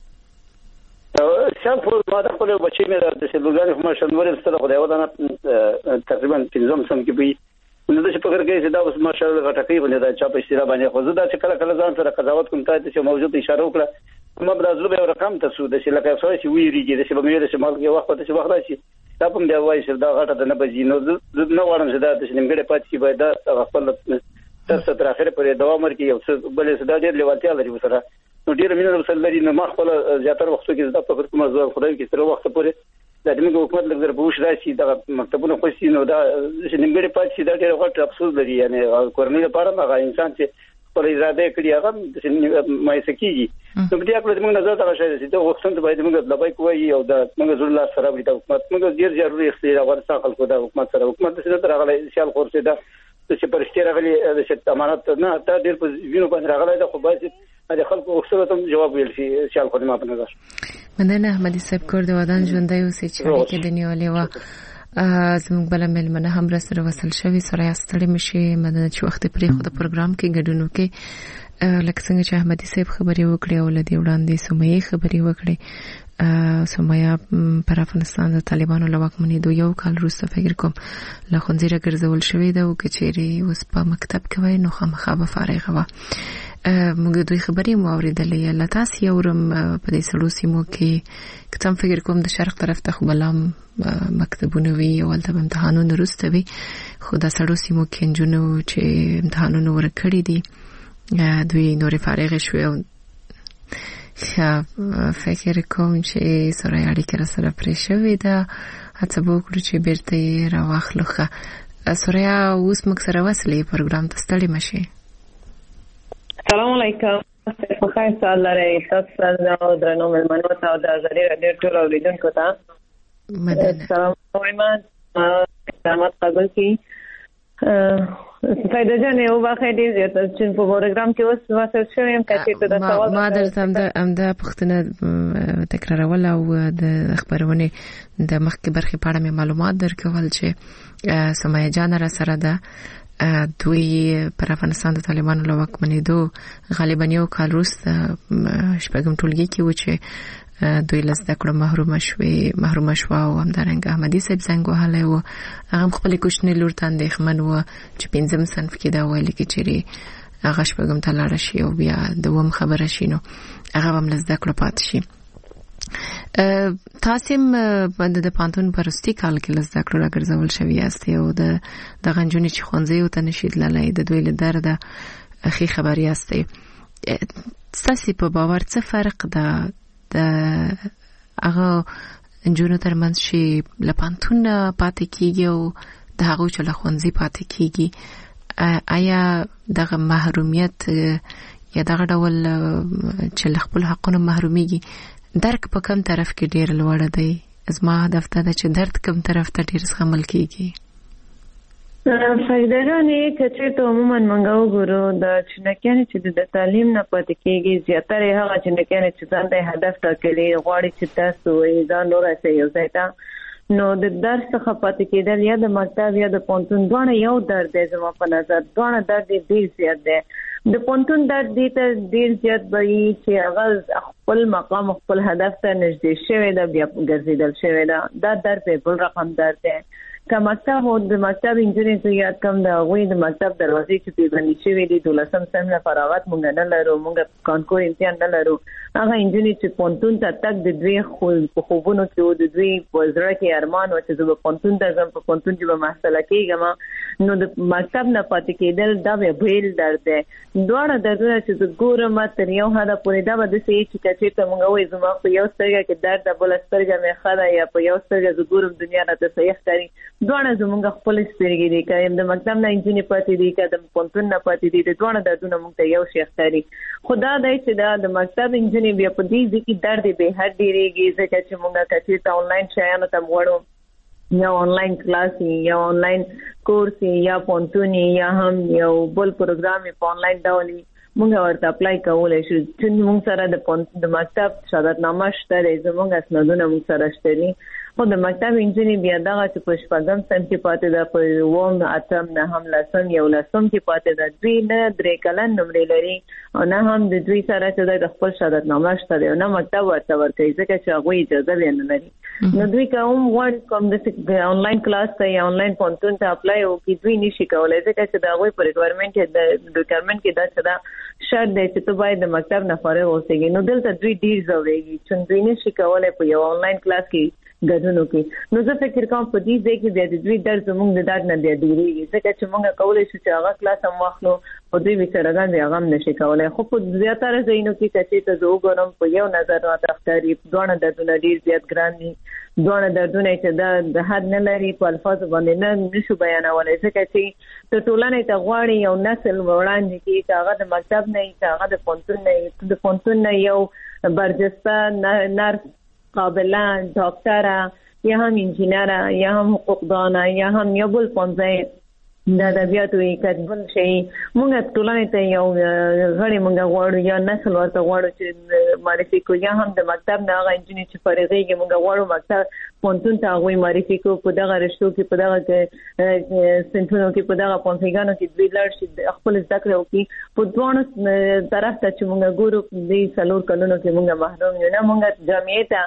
شان فور ما د خپل بچی مې د سلوګان په ماشنور سره خدای ودانه تقریبا تنظیم سم کې وي نو د څه په کړه چې دا اوس ماشالله غټکی باندې دا چا په استرا باندې خو زه دا چې کله کله ځان سره قضاوت کوم ته چې موجود اشاره وکړه ما به زلو به رقم ته سود چې لکه څه چې ویریږي د څه به مې د شمال کې وخت ته وخت راشي دا په دې وایي چې دا غټه نه بځي نو نو وړم چې دا د نیمګړې پاتې شي باید دا خپل تر څه تر اخره پرې دوام ورکړي او څه بلې صدا ډېر لیوالتیا لري وسره نو ډېر مینه وسل لري نو ما خپل زیاتره وخت کې زده په کومه ځای خدای کې تر وخت پورې د دې حکومت لږ دربوش راشي د مکتبونو خوشي نو دا چې نیمګړې پاتې شي دا ډېر غټ افسوس لري یعنی کورنۍ لپاره هغه انسان چې پر اراده کړی هغه د مایسکیږي نو په دې اړه موږ نظر ته راځي چې دا وختونه باید موږ د بای کوی او د موږ زړه لا سره د حکومت موږ ډیر ضروري اختیار ورسره خلکو د حکومت سره حکومت سره تر هغه سیال خورسه دا چې پرشتي راغلي د امانت نه تا ډیر په وینو باندې راغلی دا خو باید د خلکو اکثر ته جواب ویل شي سیال خوري ما په نظر مننه احمدي صاحب کور د ودان ژوندۍ اوسې چې کې د نیولې و زموږ بل ملمنه هم را سره وصل شوی سره ستړي مشي مننه چې وخت پرې خو د پروګرام کې ګډون وکړي لکه څنګه چې احمدي صاحب خبرې وکړي او لدی وړاندې سمیه خبرې وکړي سمیه پر افغانستان د طالبانو له واکمنۍ یو کال وروسته فکر کوم له خنزیره ګرځول شوی دا او کچېری اوس په مکتب کې وای نو خامخا به فارغه و موږ دوی خبرې مو اوریدلې لا تاسو یو رم په دې سړو سیمو کې کتم فکر کوم د شرق طرف ته خو بلام مکتبونه وی او د امتحانونو وروسته وی خو د سړو سیمو کې انجونو چې امتحانونه ورکړي دي دوی نور فارغ شوی او فکر کوم چې سره اړیکه را سره پرې شوې ده هڅه وکړو چې بیرته راواخلو ښه سره اوس موږ سره وصلې پروګرام ته ستړي مشي السلام علیکم په خیر سال لري تاسو او درنو ملمنو ته د زری رادیو ټول اوریدونکو ته مدنه السلام علیکم سلامت قبول کی فائدہ جان یو واخې دې چې په پروګرام کې اوس واسه شوم کچې ته د سوال ما درته هم د امدا پښتنه تکرارول او د خبرونه د مخکې برخې په اړه معلومات درکول چې سمایه جان را سره ده دوی پر افغانستان د طالبانو له واکمنېدو غالبا یو کال وروسته شپږم ټولګي کې و چې دوی له زده کړو محروم شوي محروم شو او همدارنګه احمدي صاحب څنګه وهله و هغه خپل کوښښ لور ته اندېښمن و چې پنځم صنف کې دا ویل کې چې هغه شپږم ته لاړ شي او بیا دوم خبره شي نو هغه هم له زده کړو پات شي. تاسو باندې د پانتون پرستی کال کې لږ ذکر راګرځول شوی است او د د غنجونی چې خونځي او تنشید لاله د دوی له درد اخی خبري است. تاسو په باور څه فرق ده د هغه انجونو ترمنځ چې لپانتون پاتې کیږي او د هغه چې لخونځي پاتې کیږي؟ آیا دغه محرومیت یا دغه ډول چې خپل حقونو محروميږي درک په کوم طرف کې ډیر لوړ دی؟ زما هدف دا چې درد کوم طرف ته ډیر سمل کیږي. فائدګانې کچې ته عموما منګه وګورو د چنکیانو چې د تعلیم نه پاتې کیږي زیاتره هغه چنکیانو چې ځان د هدف ټاکلي غواړي چې تاسو یې ځان ورسې یو ځای ته نو د درس څخه پاتې کېدل یا د مکتب یا د پونتون دونه یو درد دی زما په نظر دونه درد ډیر زیات دی. د پونتون درد دې ته ډیر زیات وي چې هغه خپل مقام خپل هدف ته نږدې شوی دا بیا ګرځیدل شوی دا دا درد په بل رقم درد دی. که مکتب او د مکتب انجینر ته یاد کوم دا غوي د مکتب دروازې چې پیژنې شوی دي دولسم سم نه فراغت مونږ نه لرو مونږ کانکور امتحان نه لرو هغه انجینر چې پونتون ته تک د دوی خو په خوبونو کې او د دوی وزره کې ارمان او چې د پونتون د ځم په پونتون کې به محصله کېږم نو د مکتب نه پاتې کېدل دا به بیل درد دی. دوه دردونه چې ګورم تر یو حدا پورې دا به د سې چې کچې ته مونږ وې زما په یو سترګه کې درد بل سترګه مې خاله یا په یو سترګه د ګورم دنیا راته صحیح ښکاري دوه زمونږ خپل سترګې دي که د مکتب نه انجینر پاتې دي که د پونتون نه پاتې دي د دوه دردونه مونږ ته یو شی ښکاري. خدا دای چې دا د مکتب انجینر بیا په دې ځکه درد به هر ډیریږي ځکه چې مونږ کچې ته آنلاین شایانو ته وړو یا آنلاین کلاس یا آنلاین کورس یا پونتون یا هم یو بل پروګرام په آنلاین ډول مونږ ورته اپلای کولای شو چې مونږ سره د پونتون د مکتب شهادتنامه شته زموږ اسنادونه مونږ سره شته خو د مکتب انجینر بیا دغه چې په شپږم سم کې پاتې ده په ووم اتم نه هم لسم یو لسم کې پاتې ده دوی نه درې کلن نمرې لري او نه هم د دوی سره چې د خپل شهادتنامه شته دی نه مکتب ورته ورکوي ځکه چې هغوی اجازه بیا نه لري نو دوی کوم غواړي کوم د آنلاین کلاس ته یا آنلاین پونتون ته اپلای وکړي دوی نشي کولی ځکه چې د هغوی په ریکوایرمنټ کې د ریکوایرمنټ کې دا چې دا شرط دی چې ته باید د مکتب نه فارغ اوسېږي نو دلته دوی ډېر ځورېږي چې دوی نشي کولی په یو آنلاین کلاس کې ګډون وکړي. نو زه فکر کوم په دې ځای کې بیا د دوی درد زموږ د درد نه بیا ډېرېږي ځکه چې موږ کولی شو چې هغه کلاس هم واخلو او دوی بیچارهګان بیا هغه هم نشي کولی خو په زیاتره ځایونو کې که چېرته زه وګورم په یو نظر راته ښکاري دواړه دردونه ډېر زیات ګران دي دواړه دردونه چې دا د حد نه لري په الفاظو باندې نه نشو بیانولی ځکه چې ته ټولنې ته غواړي یو نسل وړاندې کړي چې هغه د مکتب نه وي چې هغه د پونتون نه وي د پونتون نه یو برجسته نرس قابله ډاکټره یا هم انجینره یا هم حقوقدانه یا هم یو بل پونځای د ادبیاتو یې کتبل شي موږ ټولنې ته یو غړي موږ غواړو یا نسل ورته غواړو چې معرفي کو یا هم د مکتب نه هغه انجینر چې فارغېږي موږ غواړو مکتب پونتون ته هغوی معرفي کو په دغه رشتو کې په دغه صنفونو کې په دغه پونځایګانو کې دوی لاړ شي خپل زده کړې وکړي په دواړو طرف ته چې موږ ګورو دې څلور کلونو کې موږ محروم یو نه موږ جامعې ته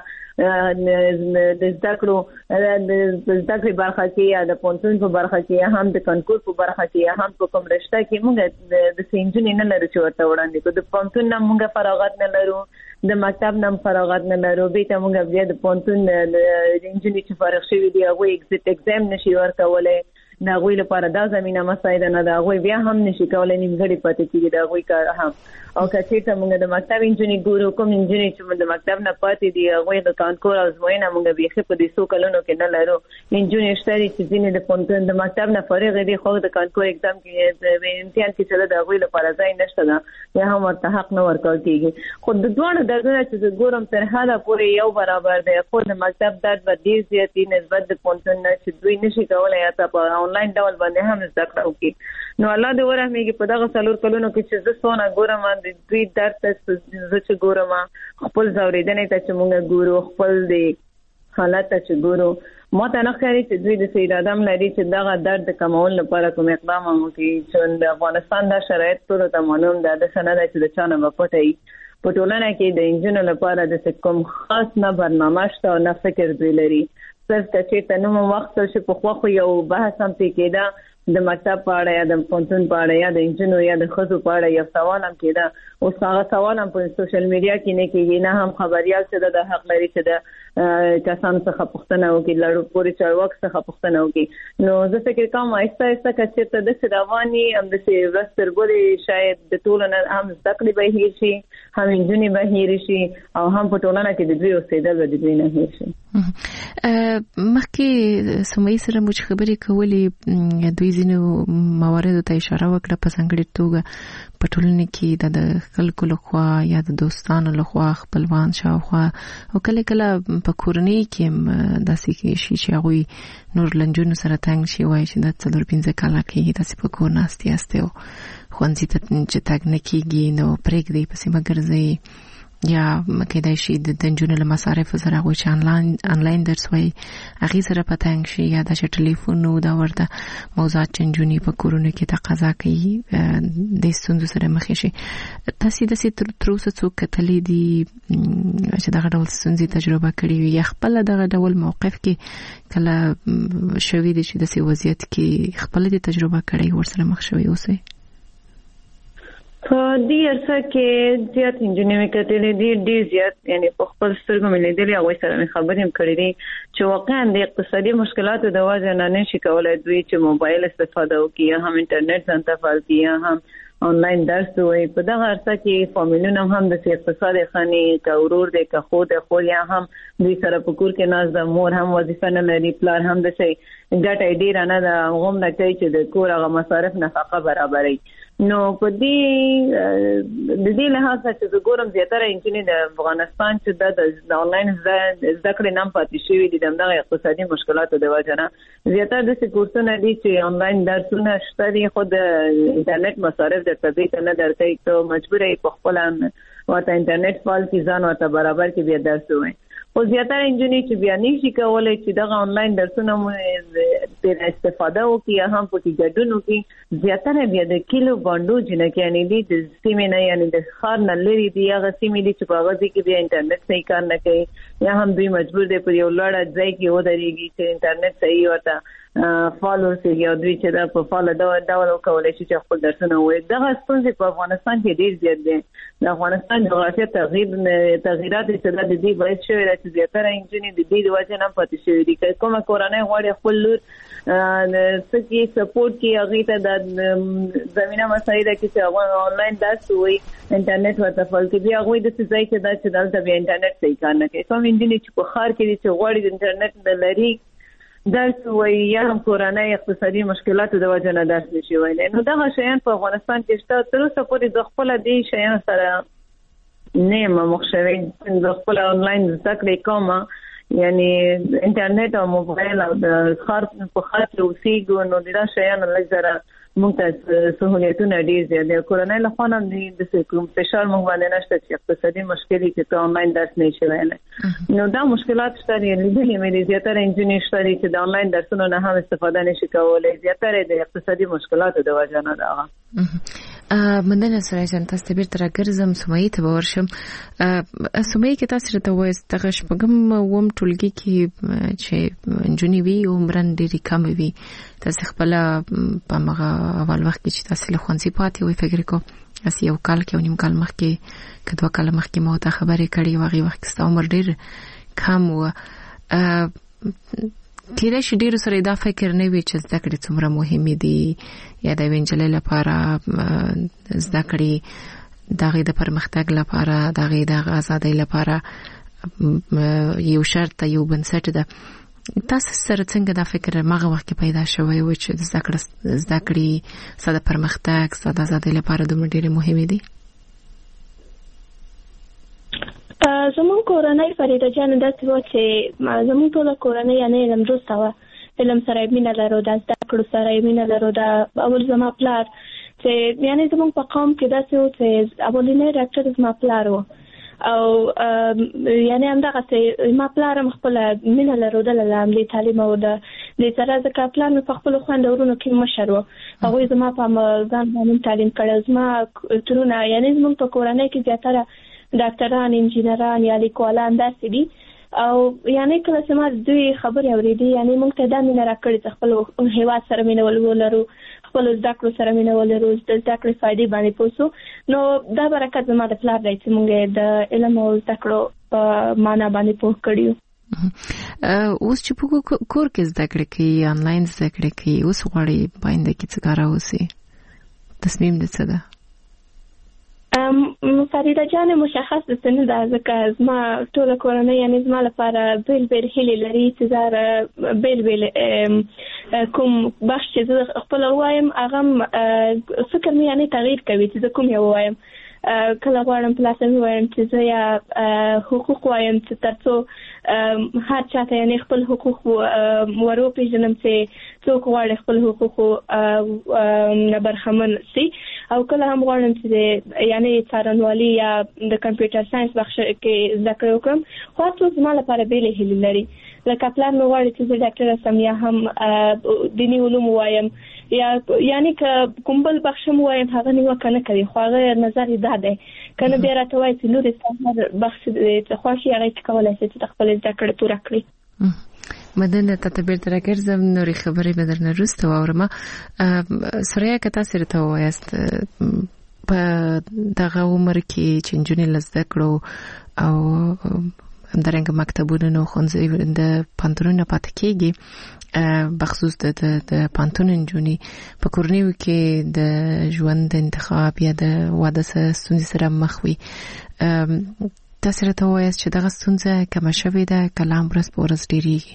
د زده کړو د زده کړې برخه کې یا د پونتون په برخه کې یا هم د کانکور په برخه کې یا هم په کوم رشته کې موږ د سینجونې نه لرو چې ورته وړاندې کو د پونتون نه موږ فراغت نه لرو د مکتب نه فراغت نه لرو به ته موږ بیا د پونتون د انجینر چې فارغ شوي دي هغوی اگزیټ اگزام نشي ورکولی د هغوی لپاره دا زمینه مساعده نه ده هغوی بیا هم نشي کولی نیمګړي پاتې کېږي د هغوی کار هم او که چېرته موږ د مکتب انجینر ګورو کوم انجینر چې د مکتب نه پاتې دي هغوی د کانکور ازموینه موږ بیخي په دې څو کلونو کې نه لرو انجینر شته دي چې ځینې د پونتون د مکتب نه فارغ دي خو د کانکور اگزام کې د امتحان کې چې د هغوی لپاره ځای نشته ده یا هم ورته حق نه ورکول کېږي خو د دواړو دردونه چې زه ګورم تر حده پورې یو برابر دی خو د مکتب درد به ډېر زیات دي نسبت د پونتون نه چې دوی نشي کولی یا ته په آنلاین ډول باندې هم زده کړه وکړي. نو الله دې ورحمېږي په دغه څلور کلونو کې چې زه څونه ګورم د دوی درد ته زه چې ګورم خپل ځورېدنې ته چې موږ ګورو خپل د حالت ته چې ګورو ما ته نه ښکاري چې دوی د سید ادم لري چې دغه درد د کمولو لپاره کوم اقدام وکړي. چې د افغانستان دا شرایط ټولو ته معلوم ده د سند چې د چا نه به پټه وي. په ټولنه کې د انجونو لپاره د کوم خاص نه برنامه شته او نه فکر دوی لري. صرف چې ته نو وخت چې په خوا خو یو بحث هم پې کېده د مکتب په اړه یا د پوهنتون په اړه یا د انجونو یا د ښځو په اړه یو سوال هم کېده. اوس هغه سوال هم په سوشل میډیا کې نه کېږي نه هم خبریال چې د حق لري چې د کسانو څخه پوښتنه وکړي لړو پورې چارواکو څخه پوښتنه وکړي. نو زه فکر کوم آهسته آهسته که چېرته داسې رواني همداسې ورځ تر بلې شاید د ټولو نه هم زده کړې به هېر شي هم انجونې به هېرې شي او هم په ټولنه کې د دوی اوسېدل به د دوی نه هېر شي. مخکې سمیې سره مو چې خبرې کولې دوی ځینو مواردو ته اشاره وکړه په ځانګړې توګه په ټولنه کې د خلکو لخوا یا د دوستانو لخوا خپلوان شاوخوا او کله کله په کورنۍ کې داسې کې شي چې هغوی نور لنجونو سره تنګ شي وایي چې د څلور پنځه کاله کې داسې په کور ناستې یاستې او ښوونځي ته چې تګ نه کېږي نو پرېږدئ پسې مه ګرځئ یا کېدای شي د نجونو له مصارفو سره هغوی چې انلاین انلاین درس وایي هغې سره په تنګ شي یا دا چې ټلیفون او دا ورته موضوعات چې نجونې په کورونو کې تقاضا کوي د ستونزو سره مخ شي. تاسې داسې تر اوسه څوک کتلي دي چې دغه ډول ستونزې تجربه کړي وي یا خپله دغه ډول موقف کې کله شوي دي چې داسې وضعیت کې خپله دې تجربه کړی ورسره مخ شوي اوسئ؟ په دې عرصه کې زیات انجونې مې کتلې دي ډېر زیات یعنی په خپل سترګو مې لیدلي هغوی سره مې خبرې هم کړې دي چې واقعا د اقتصادي مشکلاتو د وجه نه نشي کولی دوی چې موبایل استفاده وکړي یا هم انټرنیټ ځان ته فعال کړي یا هم آنلاین درس وایي. په دغه عرصه کې فامیلونه هم د اقتصاد خاني که ورور دی که خور دی خور یا هم دوی سره په کور کې ناست ده مور هم وظیفه نه لري پلار هم داسې ګټه ډېره نه ده هغوم نه کوي چې د کور هغه مصارف نفقه برابروي. نو په دې د دې لحاظ چې زه ګورم زیاتره انجونې د افغانستان چې د آنلاین زده کړې نه پاتې شوي دي د همدغه اقتصادي مشکلاتو د وجه نه. زیاتره داسې کورسونه دي چې آنلاین درسونه شته دي خو د انټرنیټ مصارف درته دوی ته نه درکوي ته مجبوره یې په خپله ورته انټرنیټ فعال کړي ځان ورته برابر کړي بیا درس ووایي. خو زیاتره انجونې چې بیا نشي کولی چې دغه آنلاین درسونه مو ترې استفاده وکړي یا هم پکې ګډون وکړي زیاتره بیا د کیلو بانډو جنکیانې دي د سیمې نه یعنې د ښار نه لرې دي هغه سیمې دي چې په هغه ځای کې بیا انټرنیټ صحیح کار نه کوي یا هم دوی مجبور دی پر یو لوړه ځای کې ودرېږي چې انټرنیټ صحیح ورته فعال ورسېږي او دوی چې دا په فعاله ډول وکولی شي چې خپل درسونه ووایي. دغه ستونزې په افغانستان کې ډېر زیات دي. د افغانستان جغرافیه تغییر تغییرات چې دا د دې باعث شوی ده چې زیاتره انجونې د دې د وجې نه پاتې شوي دي. که کومه کورنۍ غواړي خپل لور څه کې سپورټ کې هغې ته د زمینه مساعده کړي چې هغوی آنلاین درس ووایي انټرنیټ ورته فعال کړي بیا هغوی داسې ځای کې ده چې دلته بیا انټرنیټ صحیح کار نه کوي. کوم انجونې چې په ښار کې دي چې غواړي د انټرنیټ نه لري درس وایي یا هم کورنۍ اقتصادي مشکلاتو د وجه نه درس نشي ویلی. نو دغه شیان په افغانستان کې شته. تر اوسه پورې زه خپله دې شیانو سره نه یم مخ شوې. زه خپله آنلاین زده کړې کومه یعنی انټرنیټ او موبایل او د ښار په ښار کې اوسېږو نو د دا شیانو لږ ذره موږ ته سهولیتونه ډېر زیات دي. کورنۍ له خوا نه داسې کوم فشار موږ باندې نشته چې اقتصادي مشکل وي چې ته آنلاین درس نه شي ویلی. نو دا مشکلات شته دي لیدلي مې دي. زیاتره انجونې شته دي چې د آنلاین درسونو نه هم استفاده نه شي کولی. زیاتره د اقتصادي مشکلاتو د وجه نه ده هغه. مننه سرای جان تاسو ته بیرته راګرځم سمیې ته به ورشم. سمیې کې تاسو راته وایاست دغه شپږم اووم ټولګي کې چې نجونې وي عمرا ډېرې کمې وي تاسو خپله په همغه اول وخت کې چې تاسو له ښوونځي پاتې وئ فکر کوم هسې یو کال کې او نیم کال مخکې که دوه کاله مخکې ما ورته خبرې کړې وې هغې وخت کې ستا عمر ډېر کم و. کېدای شي ډېرو سره دا فکر نه وي چې زده کړې څومره مهمې دي یا د یوې نجلۍ لپاره زده کړې د هغې د پرمختګ لپاره د هغې د ازادۍ لپاره یو شرط یو بنسټ ده. تاسو سره څنګه دا فکر مغه وخت کې پیدا شوی و چې زده کړې زده کړې ستا د پرمختګ ستا د ازادۍ لپاره دومره ډېرې مهمې دي؟ زمون کورنۍ فریده جان داسې و چې زمون ټوله کورنۍ یعنې علمدوسته وه علم سره مینه لرو، د زده کړو سره مینه لرو. د اول زما پلار چې یعنی زموږ په قوم کې داسې و چې اولینی ډاکټر زما پلار و او یعنی همدغه چې ما پلار هم خپله مینه لرودله له همدې تعلیم او د دې سره ځکه پلار مې په خپلو خویندورونو کې مشر و، هغوی زما په ځان باندې تعلیم کړی. زما ترونه یعنی زموږ په کورنۍ کې زیاتره ډاکټران، انجینران یا لیکوالان داسې دي او یعنی کله چې ما دوی خبرې اورېدې یعنی موږ ته دا مینه راکړې چې خپل هیواد سره مینه ولرو، خپل زده کړو سره مینه ولرو، د زده کړې فایدې باندې پوه سو. نو دا برکت زما د پلار دی چې موږ د علم او زده کړو په معنا باندې پوه کړي یو. اوس چې په کور کې زده کړې کوي، آنلاین زده کړې کوي، اوس غواړي په آینده کې څه کار اوسي، تصمیم دې څه ده؟ فریده جان مشخص څه نه ده ځکه زما ټوله کورنۍ یعنې زما لپاره بیل بیل هیلې لري چې زه بیل بیل کوم بخش چې زه خپله ووایم هغه فکر مې یعنې تغییر کوي چې زه کوم یې ووایم. کله غواړم پلاسه مې وایم چې زه یا حقوق وایم چې تر څو هر چاته یعنې خپل حقوق وروپېژنم چې څوک غواړي خپل حقوقو نه برخمن سي، او کله هم غواړم چې یعنې څارنوالي یا د کمپیوټر ساینس بخش کې زده کړې وکړم. خو هر څوک زما لپاره بیلې هیلې لري. لکه پلار مې غواړي چې زه ډاکټره سم یا هم دیني علوم وایم یا یعنی که کوم بل بخش مو وایم هغه نیوکه نه کوي، خو هغه نظر یې دا دی که نه بیا راته وایي چې لورې ستا هر بخش چې خوښ یې هغه کې کولی شي چې د خپلې زده کړې پوره کړي. مدنه ته ته بیرته راګرځم، نورې خبرې به درنه وروسته واورم. سریا که تاسې راته ووایاست په دغه عمر کې چې نجونې له زده کړو او همدارنګه مکتبونه نو ښوونځي د پوهنتونونه پاتې کېږي، بخصوص د د پوهنتون نجونې په کورنیو کې د ژوند د انتخاب یا د واده ستونزې سره مخ وي، تاسې راته ووایاست چې دغه ستونزه کمه شوې ده که لا هم ورځ په ورځ ډېرېږي؟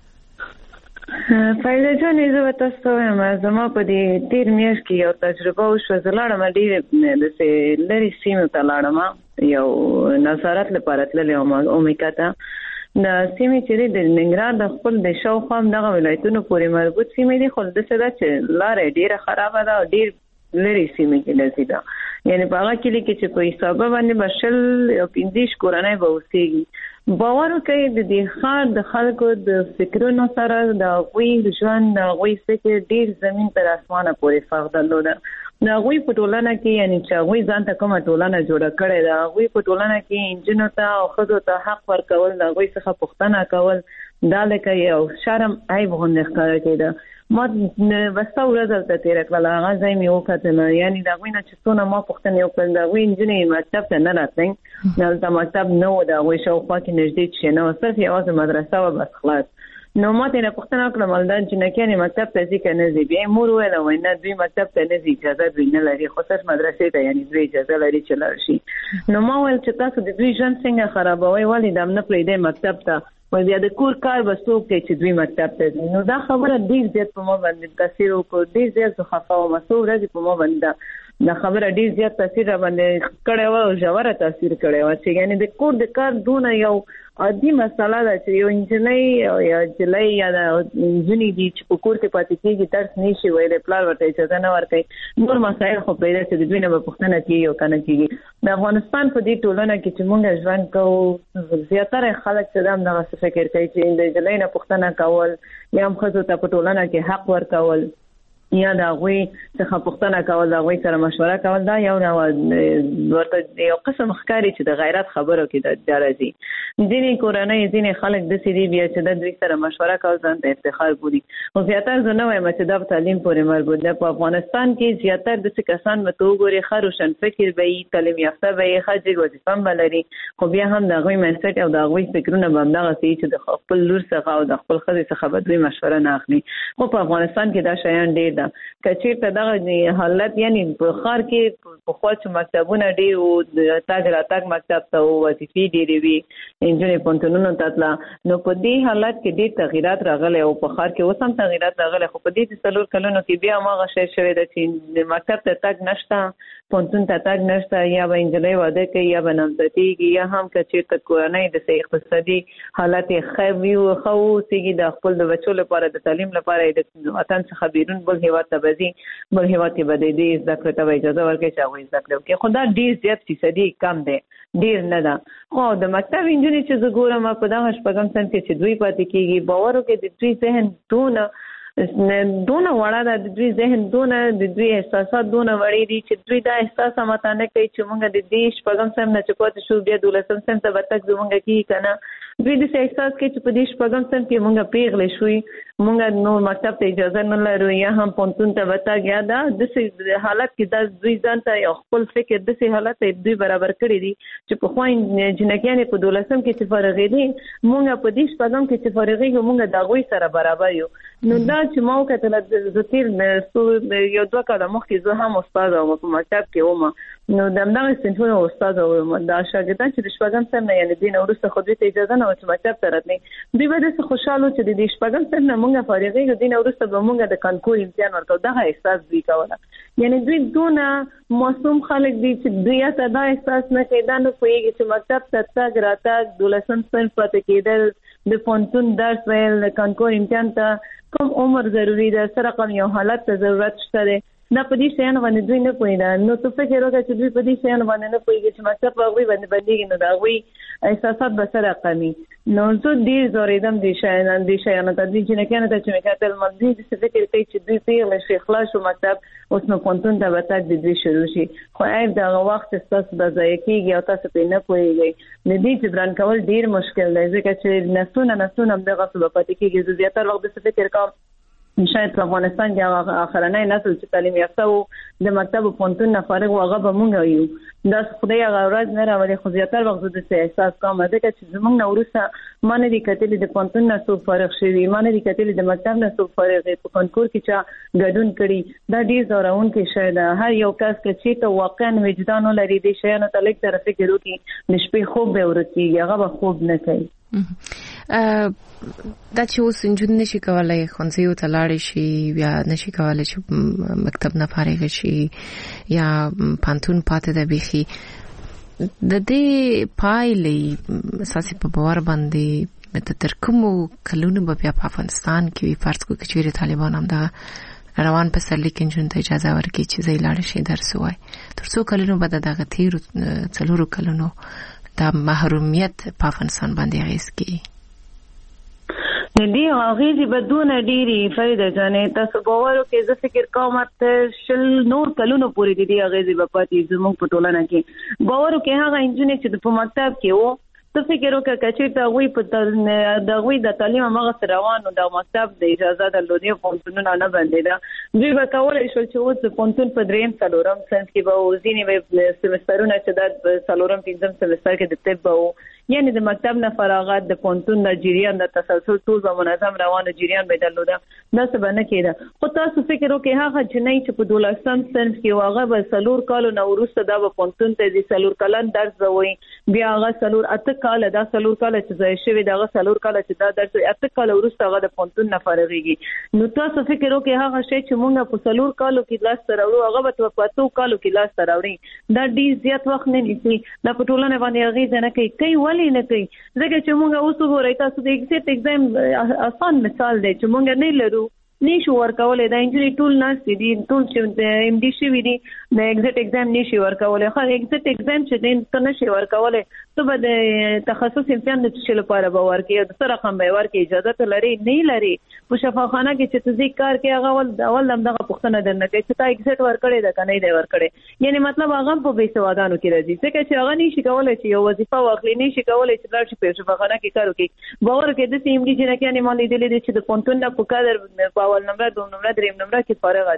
فایده جانې زه به تاسو ته وایم زما په دې تېر میاشت کې یو تجربه وشوه. زه لاړم ډېرې داسې لرې سیمو ته لاړم، یو نظارت لپاره تللې وم اومیکا ته. د سیمې چې دی د ننګرهار د خپل د شاوخوا دغه ولایتونو پورې مربوط سیمې دي، خو داسې ده چې لاره ډېره خرابه ده او ډېر لرې سیمې کې لځي ده. یعنې په هغه کلي کې چې په حسابه باندې به شل یا پنځه کورنۍ به اوسېږي. باور وکړئ د دې ښار د خلکو د فکرونو سره د هغوی د ژوند د هغوی فکر ډېر زمین تر اسمانه پورې فرق درلوده. د هغوی په ټولنه کې یعنې چې هغوی ځان ته کومه ټولنه جوړه کړې ده، هغوی په ټولنه کې نجونو ته او ښځو ته حق ورکول، د هغوی څخه پوښتنه کول دا لکه یو شرم عیب غوندې ښکاره کېده. ما بسته ورځ هلته تېره کړله، هغه ځای مې وکتل، یعنې د هغوی نه چې څونه ما پوښتنې وکړل، د هغوی نجونې مکتب ته نه راتلې، هلته مکتب نه و، د هغوی شاوخوا کې نږدې چې نه و، صرف یوازې مدرسه وه بس خلاص. نو ما ته یې پوښتنه وکړه مالدار جنکیانې مکتب ته ځي که نه ځي؟ بیا یې مور وویله وایي نه دوی مکتب ته نه ځي، اجازه دوی نه لري، خو صرف مدرسې ته یعنې دوی اجازه لري چې لاړ شي. نو ما ویل چې تاسو د دوی ژوند څنګه خرابوئ، ولې دا نه پرېږدئ مکتب ته، وایي بیا د کور کار به څوک کوي چې دوی مکتب ته ځي. نو دا خبره ډېر زیات په ما باندې تاثیر وکړ، ډېر زیات زه خفه وم، څو ورځې په ما باندې دا خبره ډېر زیات تاثیر را باندې کړی وه او ژوره تاثیر کړی وه چې یعنې د کور د کار دونه یو عادي مسله ده چې یو نجلۍ یا نجلۍ یا د نجونې دي چې په کور کې پاتې کېږي، درس نه شي ویلی، پلار ورته اجازه نه ورکوي، نور مسایل خو پرېږده چې د دوی نه به پوښتنه کېږي او که نه کېږي. د افغانستان په دې ټولنه کې چې موږ ژوند کوو، زیاتره خلک چې دا همدغسې فکر کوي چې د نجلۍ نه پوښتنه کول یا هم ښځو ته په ټولنه کې حق ورکول یا د هغوی څخه پوښتنه کول، د هغوی سره مشوره کول، دا یو ورته یو قسم ښکاري چې د غیرت خبرو کې دا راځي. ځینې کورنۍ ځینې خلک داسې دي بیا چې د دوی سره مشوره کول ځان ته افتخار بولي. خو زیاتره زه نه وایم چې دا په تعلیم پورې مربوط ده. په افغانستان کې زیاتره داسې کسان به ته وګورې ښه روشن فکر به وي، تعلیم یافته به وي، ښه جګ وظیفه هم به لري، خو بیا هم د هغوی مایندسیټ او د هغوی فکرونه به همدغسې وي چې د خپل لور څخه او د خپل ښځې څخه به دوی مشوره نه اخلي. خو په افغانستان کې دا شیان ډېر شوې ده کچېرته دغه حالت یعنی په ښار کې په خوا چې مکتبونه ډېر وو تګ راتګ مکتب ته وو وظیفې ډېرې وي نجونې پوهنتونونو ته تله نو په دې حالت کې ډېر تغیرات راغلی او په ښار کې اوس هم تغیرات راغلی خو په دې څلور کلونو کې بیا هماغه شی شوی ده چې مکتب ته تګ نشته پوهنتون ته تګ نشته یا به نجلۍ واده کوي یا به نامزدېږي یا هم که چېرته کورنۍ د اقتصادي حالت یې ښه وي ښه واوسېږي د خپل د بچو لپاره د تعلیم لپاره د وطن څخه بیرون بل هېواد ته به ځي بل هېواد کې به د دې زده کړې ته به اجازه ورکوي چې هغوی زده کړې وکړي خو دا ډېر زیات فیصدي کم دی ډېر نه ده خو د مکتب نجونې چې زه ګورم په دغه شپږم صنف کې چې دوی پاتې کېږي باور وکړئ د دوی ذهن دونه دونه وړه ده د دوی ذهن دونه د دوی احساسات دونه وړې دي چې دوی دا احساس ماته نه کوي چې موږ د دې شپږم صنف نه چې پاتې شو بیا دولسم صنف ته به تګ زموږ کېږي که نه دوی داسې احساس کوي چې په دې شپږم صنف کې موږ پیغلې شوي موږ نور مکتب ته اجازه نه لرو یا هم پوهنتون ته به تګ یا دا داسې حالت کې دا دوی ځان ته یو خپل فکر داسې حالت ته دوی برابر کړي دي چې پخوا جنکیانې په دولسم کې چې فارغېدې موږ په دې شپږم کې چې فارغېږو موږ د هغوی سره برابر یو نو دا چې ما وکتله زه تېر یو دوه کاله مخکې زه هم استاده وم په مکتب کې وم نو د همدغه صنفونو استاده وم دا شاګردان چې د شپږم صنف نه یعنې دوی نه وروسته خو دوی ته اجازه نه وه چې مکتب ته راتلئ دوی به داسې خوشحال وو چې د دې شپږم صنف نه موږ فارغېږو دوی نه وروسته به موږ د کانکور امتحان ورکوو دغه احساس دوی کوله یعنې دوی دونه معصوم خلک دي چې دوی یا ته دا احساس نه کوي دا نه پوهېږي چې مکتب ته تګ راتګ دولسم صنف پاتې کېدل د پوهنتون درس ویل د کانکور امتحان ته کوم عمر ضروري ده څه رقم یو حالت ته ضرورت شته دی دا په دې شیانو باندې دوی نه پوهېده نو ته فکر وکړه چې دوی په دې شیانو باندې نه پوهېږي چې مکتب په هغوی باندې بندېږي نو د هغوی احساسات به څه رقم وي نو زه ډېر زورېدم دې شیانو دې شیانو ته دوی جنکیانو ته چې مې کتل دوی داسې فکر کوي چې دوی پیغلې شي خلاص شو مکتب اوس نو پوهنتون ته به تګ د دوی شروع شي خو عیب د هغه وخت چې ستاسو به ضایع کېږي او تاسو پرې نه پوهېږئ د دې جبران کول ډېر مشکل دی ځکه چې نسلونه نسلونه همدغسې به پاتې کېږي زه زیاتره وخت داسې فکر کوم شاید په افغانستان کې هغه اخرنی نسل چې تعلیم یافته وو د مکتب او پوهنتون نه فارغ وو هغه به موږ یو داسې خدای هغه ورځ نه راولي خو زیاتره وخت زه داسې احساس کوم ځکه چې زموږ نه وروسته ما نه دي کتلي د پوهنتون نه څوک فارغ شوي ما نه دي کتلي د مکتب نه څوک فارغ په کانکور کې چا ګډون کړي دا ډېر ځورونکی شی ده هر یو کس که چېرته واقعا وجدان ولري دې شیانو ته لږ سره فکر وکړي د شپې خوب به ورک کېږي هغه به خوب نه کوي دا چې اوس نجونې نشي کولای ښوونځیو ته لاړې شي یا نشي کولای چې مکتب نه فارغه شي یا پوهنتون پاتې ده بیخي د دې پایلې اساسي په باور باندې د تر کومو کلونو به بیا په افغانستان کې وي فرض کړو چې چیرې طالبان هم دغه روان پسرلي کې نجونو ته اجازه ورکړي چې ځای لاړې شي درس ووایي تر څو کلونو به د دغه تېرو څلورو کلونو دا محرومیت په افغانستان باندې اغیز کوي د دې اغیزې به دونه ډېرې فریده جانې تاسو باور وکړئ زه فکر کوم تر شل نور کلونو پورې د دې اغیزې به پاتې زموږ په ټولنه کې باور وکړئ هغه نجونې چې په مکتب کې وو ته فکر وکړه که چېرته هغوی په د هغوی د تعلیم هماغسې روان و د مکتب د اجازه درلودې او پوهنتونونه نه بندېده دوی به کولی شول چې اوس د پوهنتون په درېیم څلورم صنف کې به وو ځینې به سمسترونه چې دا په څلورم پنځم سمستر کې د طب به وو یعنې د مکتب نه فراغت د پوهنتون د جریان د تسلسل ټول به منظم روانه جریان به درلوده داسې به نه کېده خو تاسو فکر وکړئ هغه جنۍ چې په دولسم صنف کې و هغه به څلور کالو نه وروسته دا به پوهنتون ته ځي څلور کلن درس به وایي بیا هغه څلور اته کاله دا څلور کاله چې ضایع شوي د هغه څلور کاله چې دا درس وایي اته کاله وروسته هغه د پوهنتون نه فارغېږي نو تاسو فکر وکړئ هغه شی چې موږ په څلور کالو کې لاسته راوړو هغه به په اتو کالو کې لاسته راوړي دا ډېر زیات وخت نه نیسي دا په ټولنه باندې اغېزه نه کوي کوي ولې نه کوي ځکه چې موږ اوس وګورئ تاسو د ایګزیټ اګزام آسان مثال دی چې موږ نه لرو نشو ورکولای دا انجنیری ټول ناس دي ټول چې ایم ډي شي وي دي د ایګزیټ اګزام نشي ورکولای خو ایګزیټ اګزام چې دین ته نشي ورکولای ته به د تخصص امتحان د څه لپاره به ورکې د سره رقم به ورکې اجازه ته لري نه لري په شفاخانه کې چې تزیک کار کې هغه ول اول دغه پوښتنه درنه کوي چې تا ایګزیټ ورکړې ده کنه دی ورکړې یعنی مطلب هغه په بې سوادانو کې راځي ځکه چې هغه نشي کولای چې یو وظیفه واخلي نشي کولای چې لار شي په شفاخانه کې کار وکړي باور کې د ایم ډي جن کې نه مالې دي چې د پونتون نه په کادر په اول نمبر دوم نمبر دریم نمبر کې فارغ دي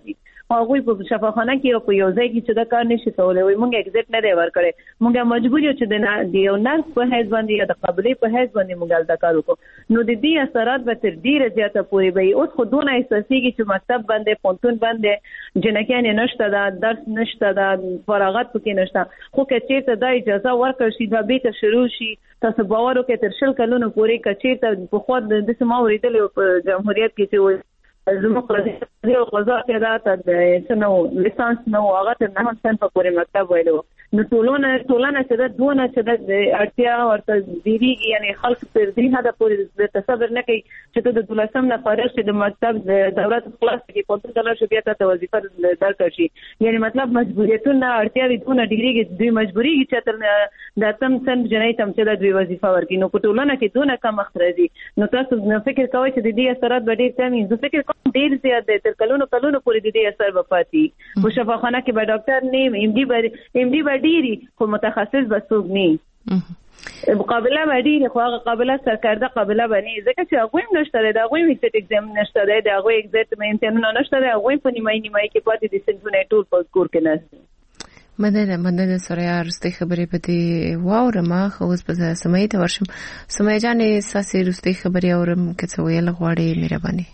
هغه په شفاخانه کې او په یو ځای کې چې دا کار نشي کولای وي موږ اگزیټ نه دی ورکړي موږ مجبور یو چې د یو نرس په حیث باندې یا د قابلیت په حیث باندې موږ دا کار وکړو نو د دې اثرات به تر ډیره زیاته پورې وي اوس خو دونه احساسيږي چې مکتب باندې پونتون باندې جنکیان نشته دا درس نشته دا فراغت پکې نشته خو کچې ته دا اجازه ورکړ شي دا به شروع شي تاسو باور وکړئ تر شل کلونو پورې کچې ته په خو د سما ورېدل په جمهوریت کې چې زموږ قضیه او قضا کې دا ته نو لیسانس نو هغه ته نه هم څنګه پورې مکتب ویلو نو ټولونه ټولونه چې د دونه چې د اړتیا ورته دیریږي یعنی خلک پر دې هدا پورې د تصور نه کوي چې د دولسم نه فارغ شي د مکتب د دورات خلاص کې په ټول ډول شبيهه ته وظیفه درکړي شي یعنی مطلب مجبوریتونه اړتیا دونه ډیریږي دوی مجبوري چې تر د تم سن جنۍ تم چې د دوی وظیفه ورکړي نو په ټولنه کې دونه کم اخرازي نو تاسو فکر کوئ چې د دې اثرات به ډیر کم وي زه فکر کوم ډیر زیات دی تر کلونو کلونو پورې د دې اثر به پاتې په شفاخانه کې به ډاکټر نه ایم ډي به ایم ډي به ډیری خو متخصص به څوک نه مقابله باندې خو هغه قابله سرکارده قابله باندې ځکه چې هغه هم نشته دا هغه هم سټ ایگزام نشته دا هغه ایگزیکټ مې امتحانونه نشته دا هغه په نیمای نیمای کې پاتې دي سنټونه ټول په کور کې نه مننه مننه سره ارسته خبرې پدې واورم خو اوس په سمای ته ورشم سمای جانې ساسي رسته خبرې اورم کڅ ویل غواړي مهرباني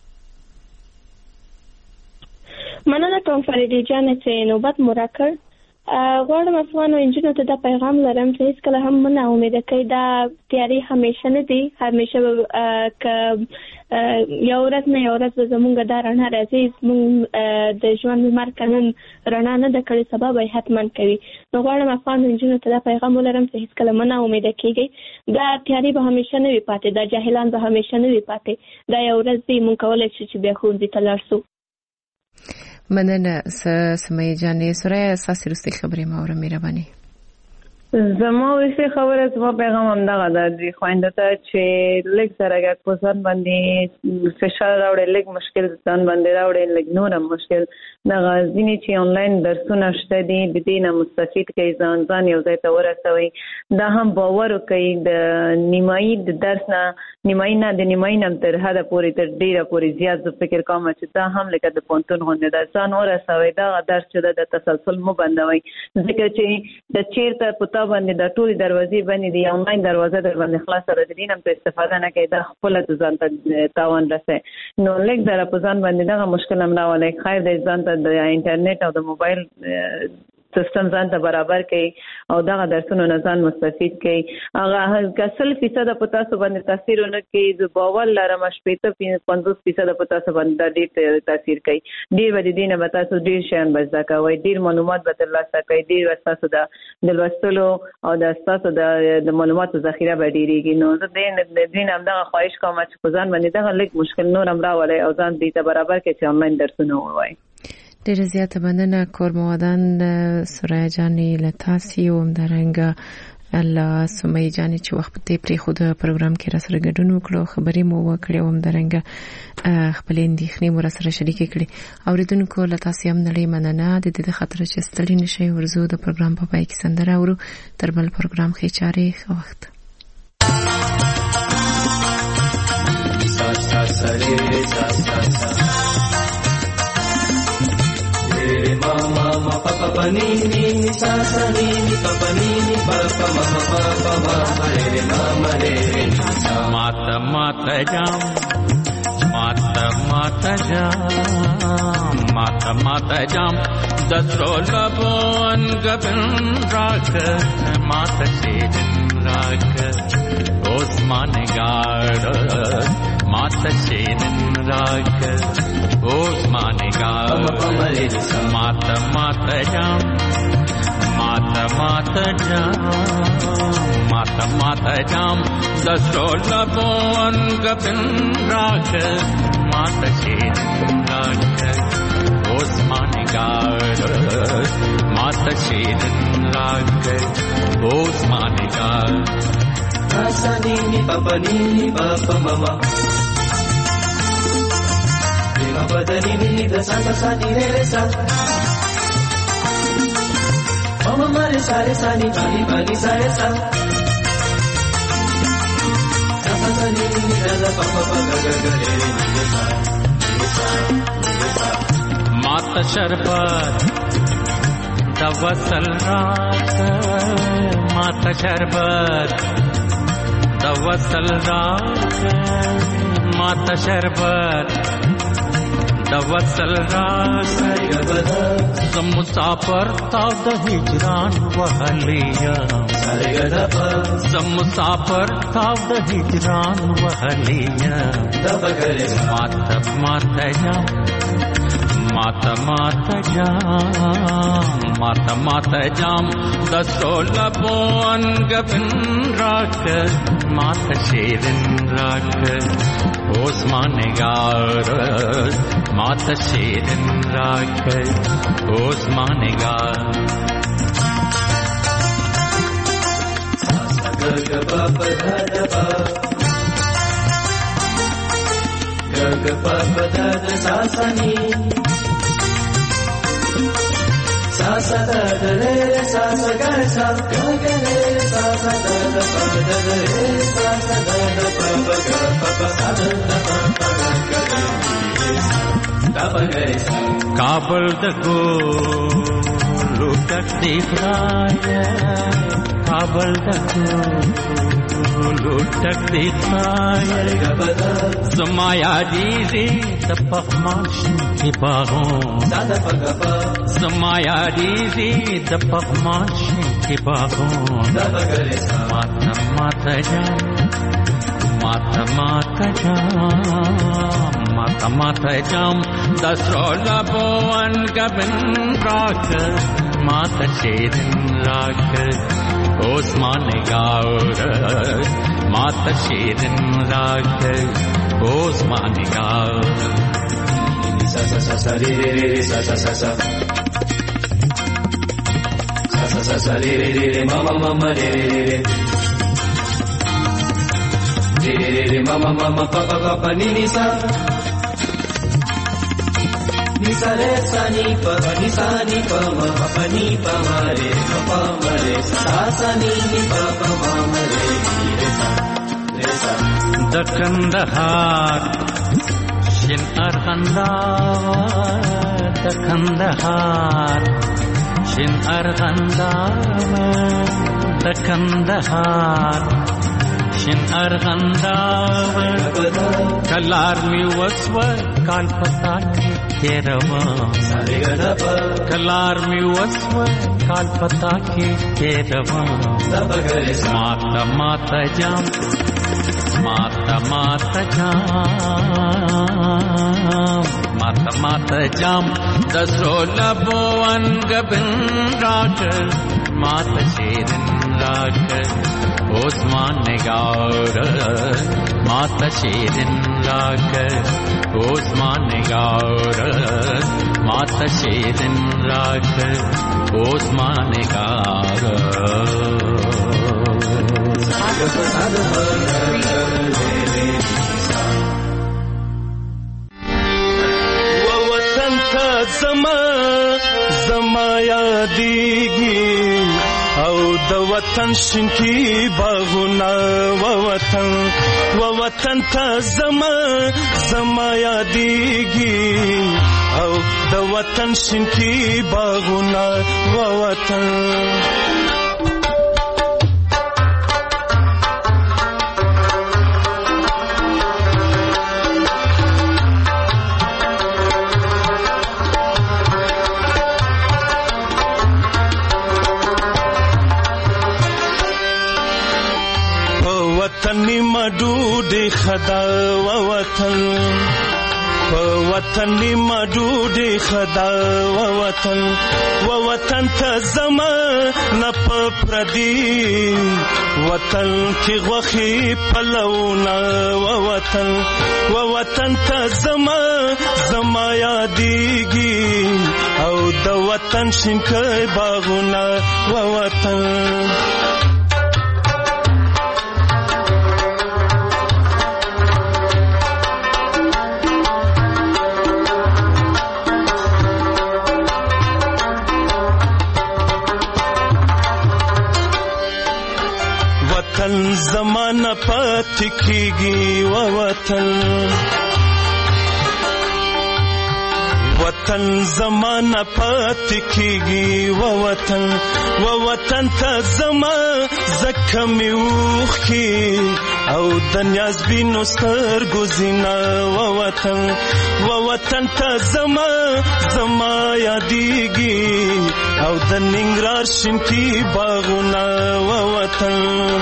مننه کوم فریدي جان چې نوبت مورا کړ غواړم افغانو انجینو ته دا پیغام لرم چې هیڅ کله هم نه امید کوي دا تیاری همیشه نه دی همیشه ک یو ورځ نه یو ورځ زمونږ دا رڼا راځي زمونږ د ژوند لمر قانون رڼا نه د کړي سبب یې حتمان کوي نو غواړم افغانو انجینو ته دا پیغام ولرم چې هیڅ کله نه امید کیږي دا تیاری به همیشه نه وي پاتې دا جاهلان به همیشه نه وي پاتې دا یو ورځ دی مونږ کولای شو چې بیا خو دې تلارسو مننه سمای جانې سره اساسي رسته خبرې ما اوره مهرباني زما ویسه خبره زما پیغام هم دغه د خوينده ته چې لږ سره په ځان باندې فشار راوړي لږ مشکل ځان باندې راوړي لږ نور مشکل دغه ځینې چې آنلاین درسونه شته دي د دې نه مستفید کوي ځان ځان یو ځای ته ورسوي دا هم باور کوي د نیمایي د درس نه نیمایي نه د نیمایي نه تر حده پورې تر ډیره پورې زیات زه فکر کوم چې دا هم لکه د پونتون غونډه ده ځان ورسوي دا درس چې د تسلسل مو بندوي ځکه چې د چیرته پتا باندې د ټولي دروازې باندې دی آنلاین دروازه در باندې خلاصه ده دینم په استفاده نه کوي دا خپل ځان ته تاوان رسي نو لږ در په ځان باندې دا مشکل هم راولای خیر د ځان ته د انټرنیټ او د موبایل سیستم ځان ته برابر کوي او دا درسونه نه ځان مستفید کوي هغه کسل فیصد په تاسو باندې تاثیر نه کوي د باور لرم شپږ پنځوس فیصد په تاسو باندې ډېر تاثیر کوي ډېر ودی دینه به تاسو ډېر شان بزدا کوي ډېر معلومات به ترلاسه کوي ډېر تاسو د لوستلو او د تاسو د معلوماتو ذخیره به ډېریږي نو زه د دین هم دا خواهش کوم چې په ځان باندې دا لږ مشکل نور هم راولي او ځان دې ته برابر کوي چې آنلاین درسونه ووایي ډېر زیاته مننه کورموادان سوریا جانې لتاسي او همدارنګه الله سمي جانې چې وخت ته پری خود پروګرام کې را سره ګډون وکړو خبرې مو وکړې او همدارنګه خپل اندېښنې مو را سره شریکې کړې اوریدونکو لتاسي هم نړۍ مننه د دې خاطر چې ستړي نشي ورزو د پروګرام په پای کې سندره اورو تر بل پروګرام کې چاري وخت Mama, mama, papa, papa, ni, ni, ni, sa, sa, ni, ni, papa, ni, ni, papa, mama, papa, mama, re, mama, re, sa. Mata, mata, jam, mata, mata, jam, mata, mata, jam, dasro labon gabin rak, mata, shedin rak, Osman gard, mata, shedin rak, Osman gard, mata, mata, jam, mata, mata, jam, mata, mata, jam, dasro labon gabin rak, mata, shedin rak, Osman gard, mata, shedin rak, Osman gard. Sa ni ni papa ni ni papa mama ni papa da ni ni da sa sa sa ni re re sa mama mare sa re sa ni ni pa ni sa re sa sa sa sa ni ni da da papa pa ga ga ga re ni sa ni sa ni sa mata ماته شربت د وصل راکه ماته شربت د وصل راکه ماته شربت د وصل راکه زم مسافر تا د هجران وهلیا زم مسافر تا د هجران وهلیا ماته ماته جام ماته ماته جام ماته ماته جام دستو لبون گبن راک ماته شیرن راک عثمان گار ماته شیرن راک عثمان گار گگپا پدھا گگپا پدھا ساسانی ساسا دا دلے ساسا گا سا گا رے ساسا دا دا پا دا رے ساسا دا دا پا پا گا پا پا سا دا دا پا پا گا گا رے سا کابل دگو لوٹک دیکھ رایا کابل دگو لوٹک دیکھ رایا زمایا دیزی دپخماشن کی باغوں زمایا دیزی دپخماشن کی باغوں ماتا ماتا جام ماتا ماتا جام ماتا ماتا جام دسرو لبون گبن راک ماتا شیرن راک عثمان گار ماتا شیرن راک عثمان گار سا سا سا سا ری ری ری سا سا سا سا سا سا سا سا ری ری ری ماما ماما ری ری ری ری ری ری ری ماما ماما پاپا پاپا نی نی سا نی سا رے سا نی پا نی سا نی پا ما پا نی پا ما رے پا ما رے سا سا نی نی پا پا ما رے رے سا رے سا دکندہار شن ارغندار دکندہار شن ارغندار دکندہار شن ارغندار کلار می وسوه کال پتا کې روان کلار می وسوه کال پتا کې روان ماتا ماتا جام ماتا ماتا جام ماتا ماتا جام دسو لبون گبن راک ماتا شیرن راک عثمان نگار ماتا شیرن راک عثمان نگار ماتا شیرن راک عثمان نگار وطن تا زما زما یادیږي او د وطن شینکی باغونه و وطن و وطن تا زما زما یادیږي او د وطن شینکی باغونه و وطن وطنی مدودی خدا و وطن وطنی مدودی خدا و وطن و وطن تا زما نپ پردی وطن کی غوخی پلونا و وطن و وطن تا زما زما یادیږي او د وطن شینکای باغونه و وطن وطن زمانہ پاتې کیږي و وطن وطن زمانه پاتې کیږي و وطن و وطن ته زما زکه مې اوښکې او د نیازبینو سترګو زینه و وطن و وطن ته زما زما یادېږي او د ننګرهار شینکي باغونه و وطن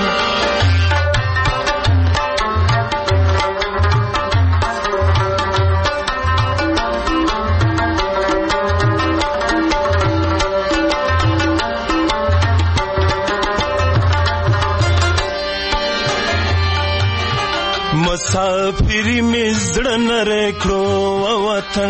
مسافری می زړه نری کړو وطن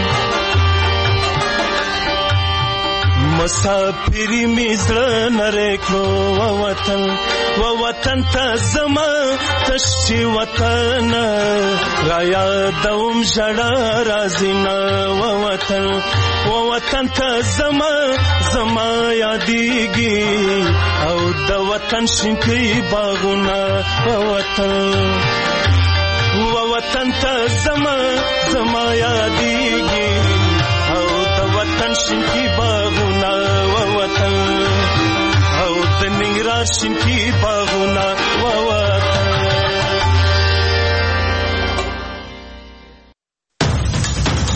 مسافری می زړه نری کړو وطن و وطن ته زما تشي وطن را یادوم ژړا راځي نه و وطن و وطن ته زما زما یادېږي او د وطن شینکي باغونه و وطن و وطن ته زما زما یادېږي او د وطن شینکي باغونه و وطن او د ننګرهار شینکي باغونه و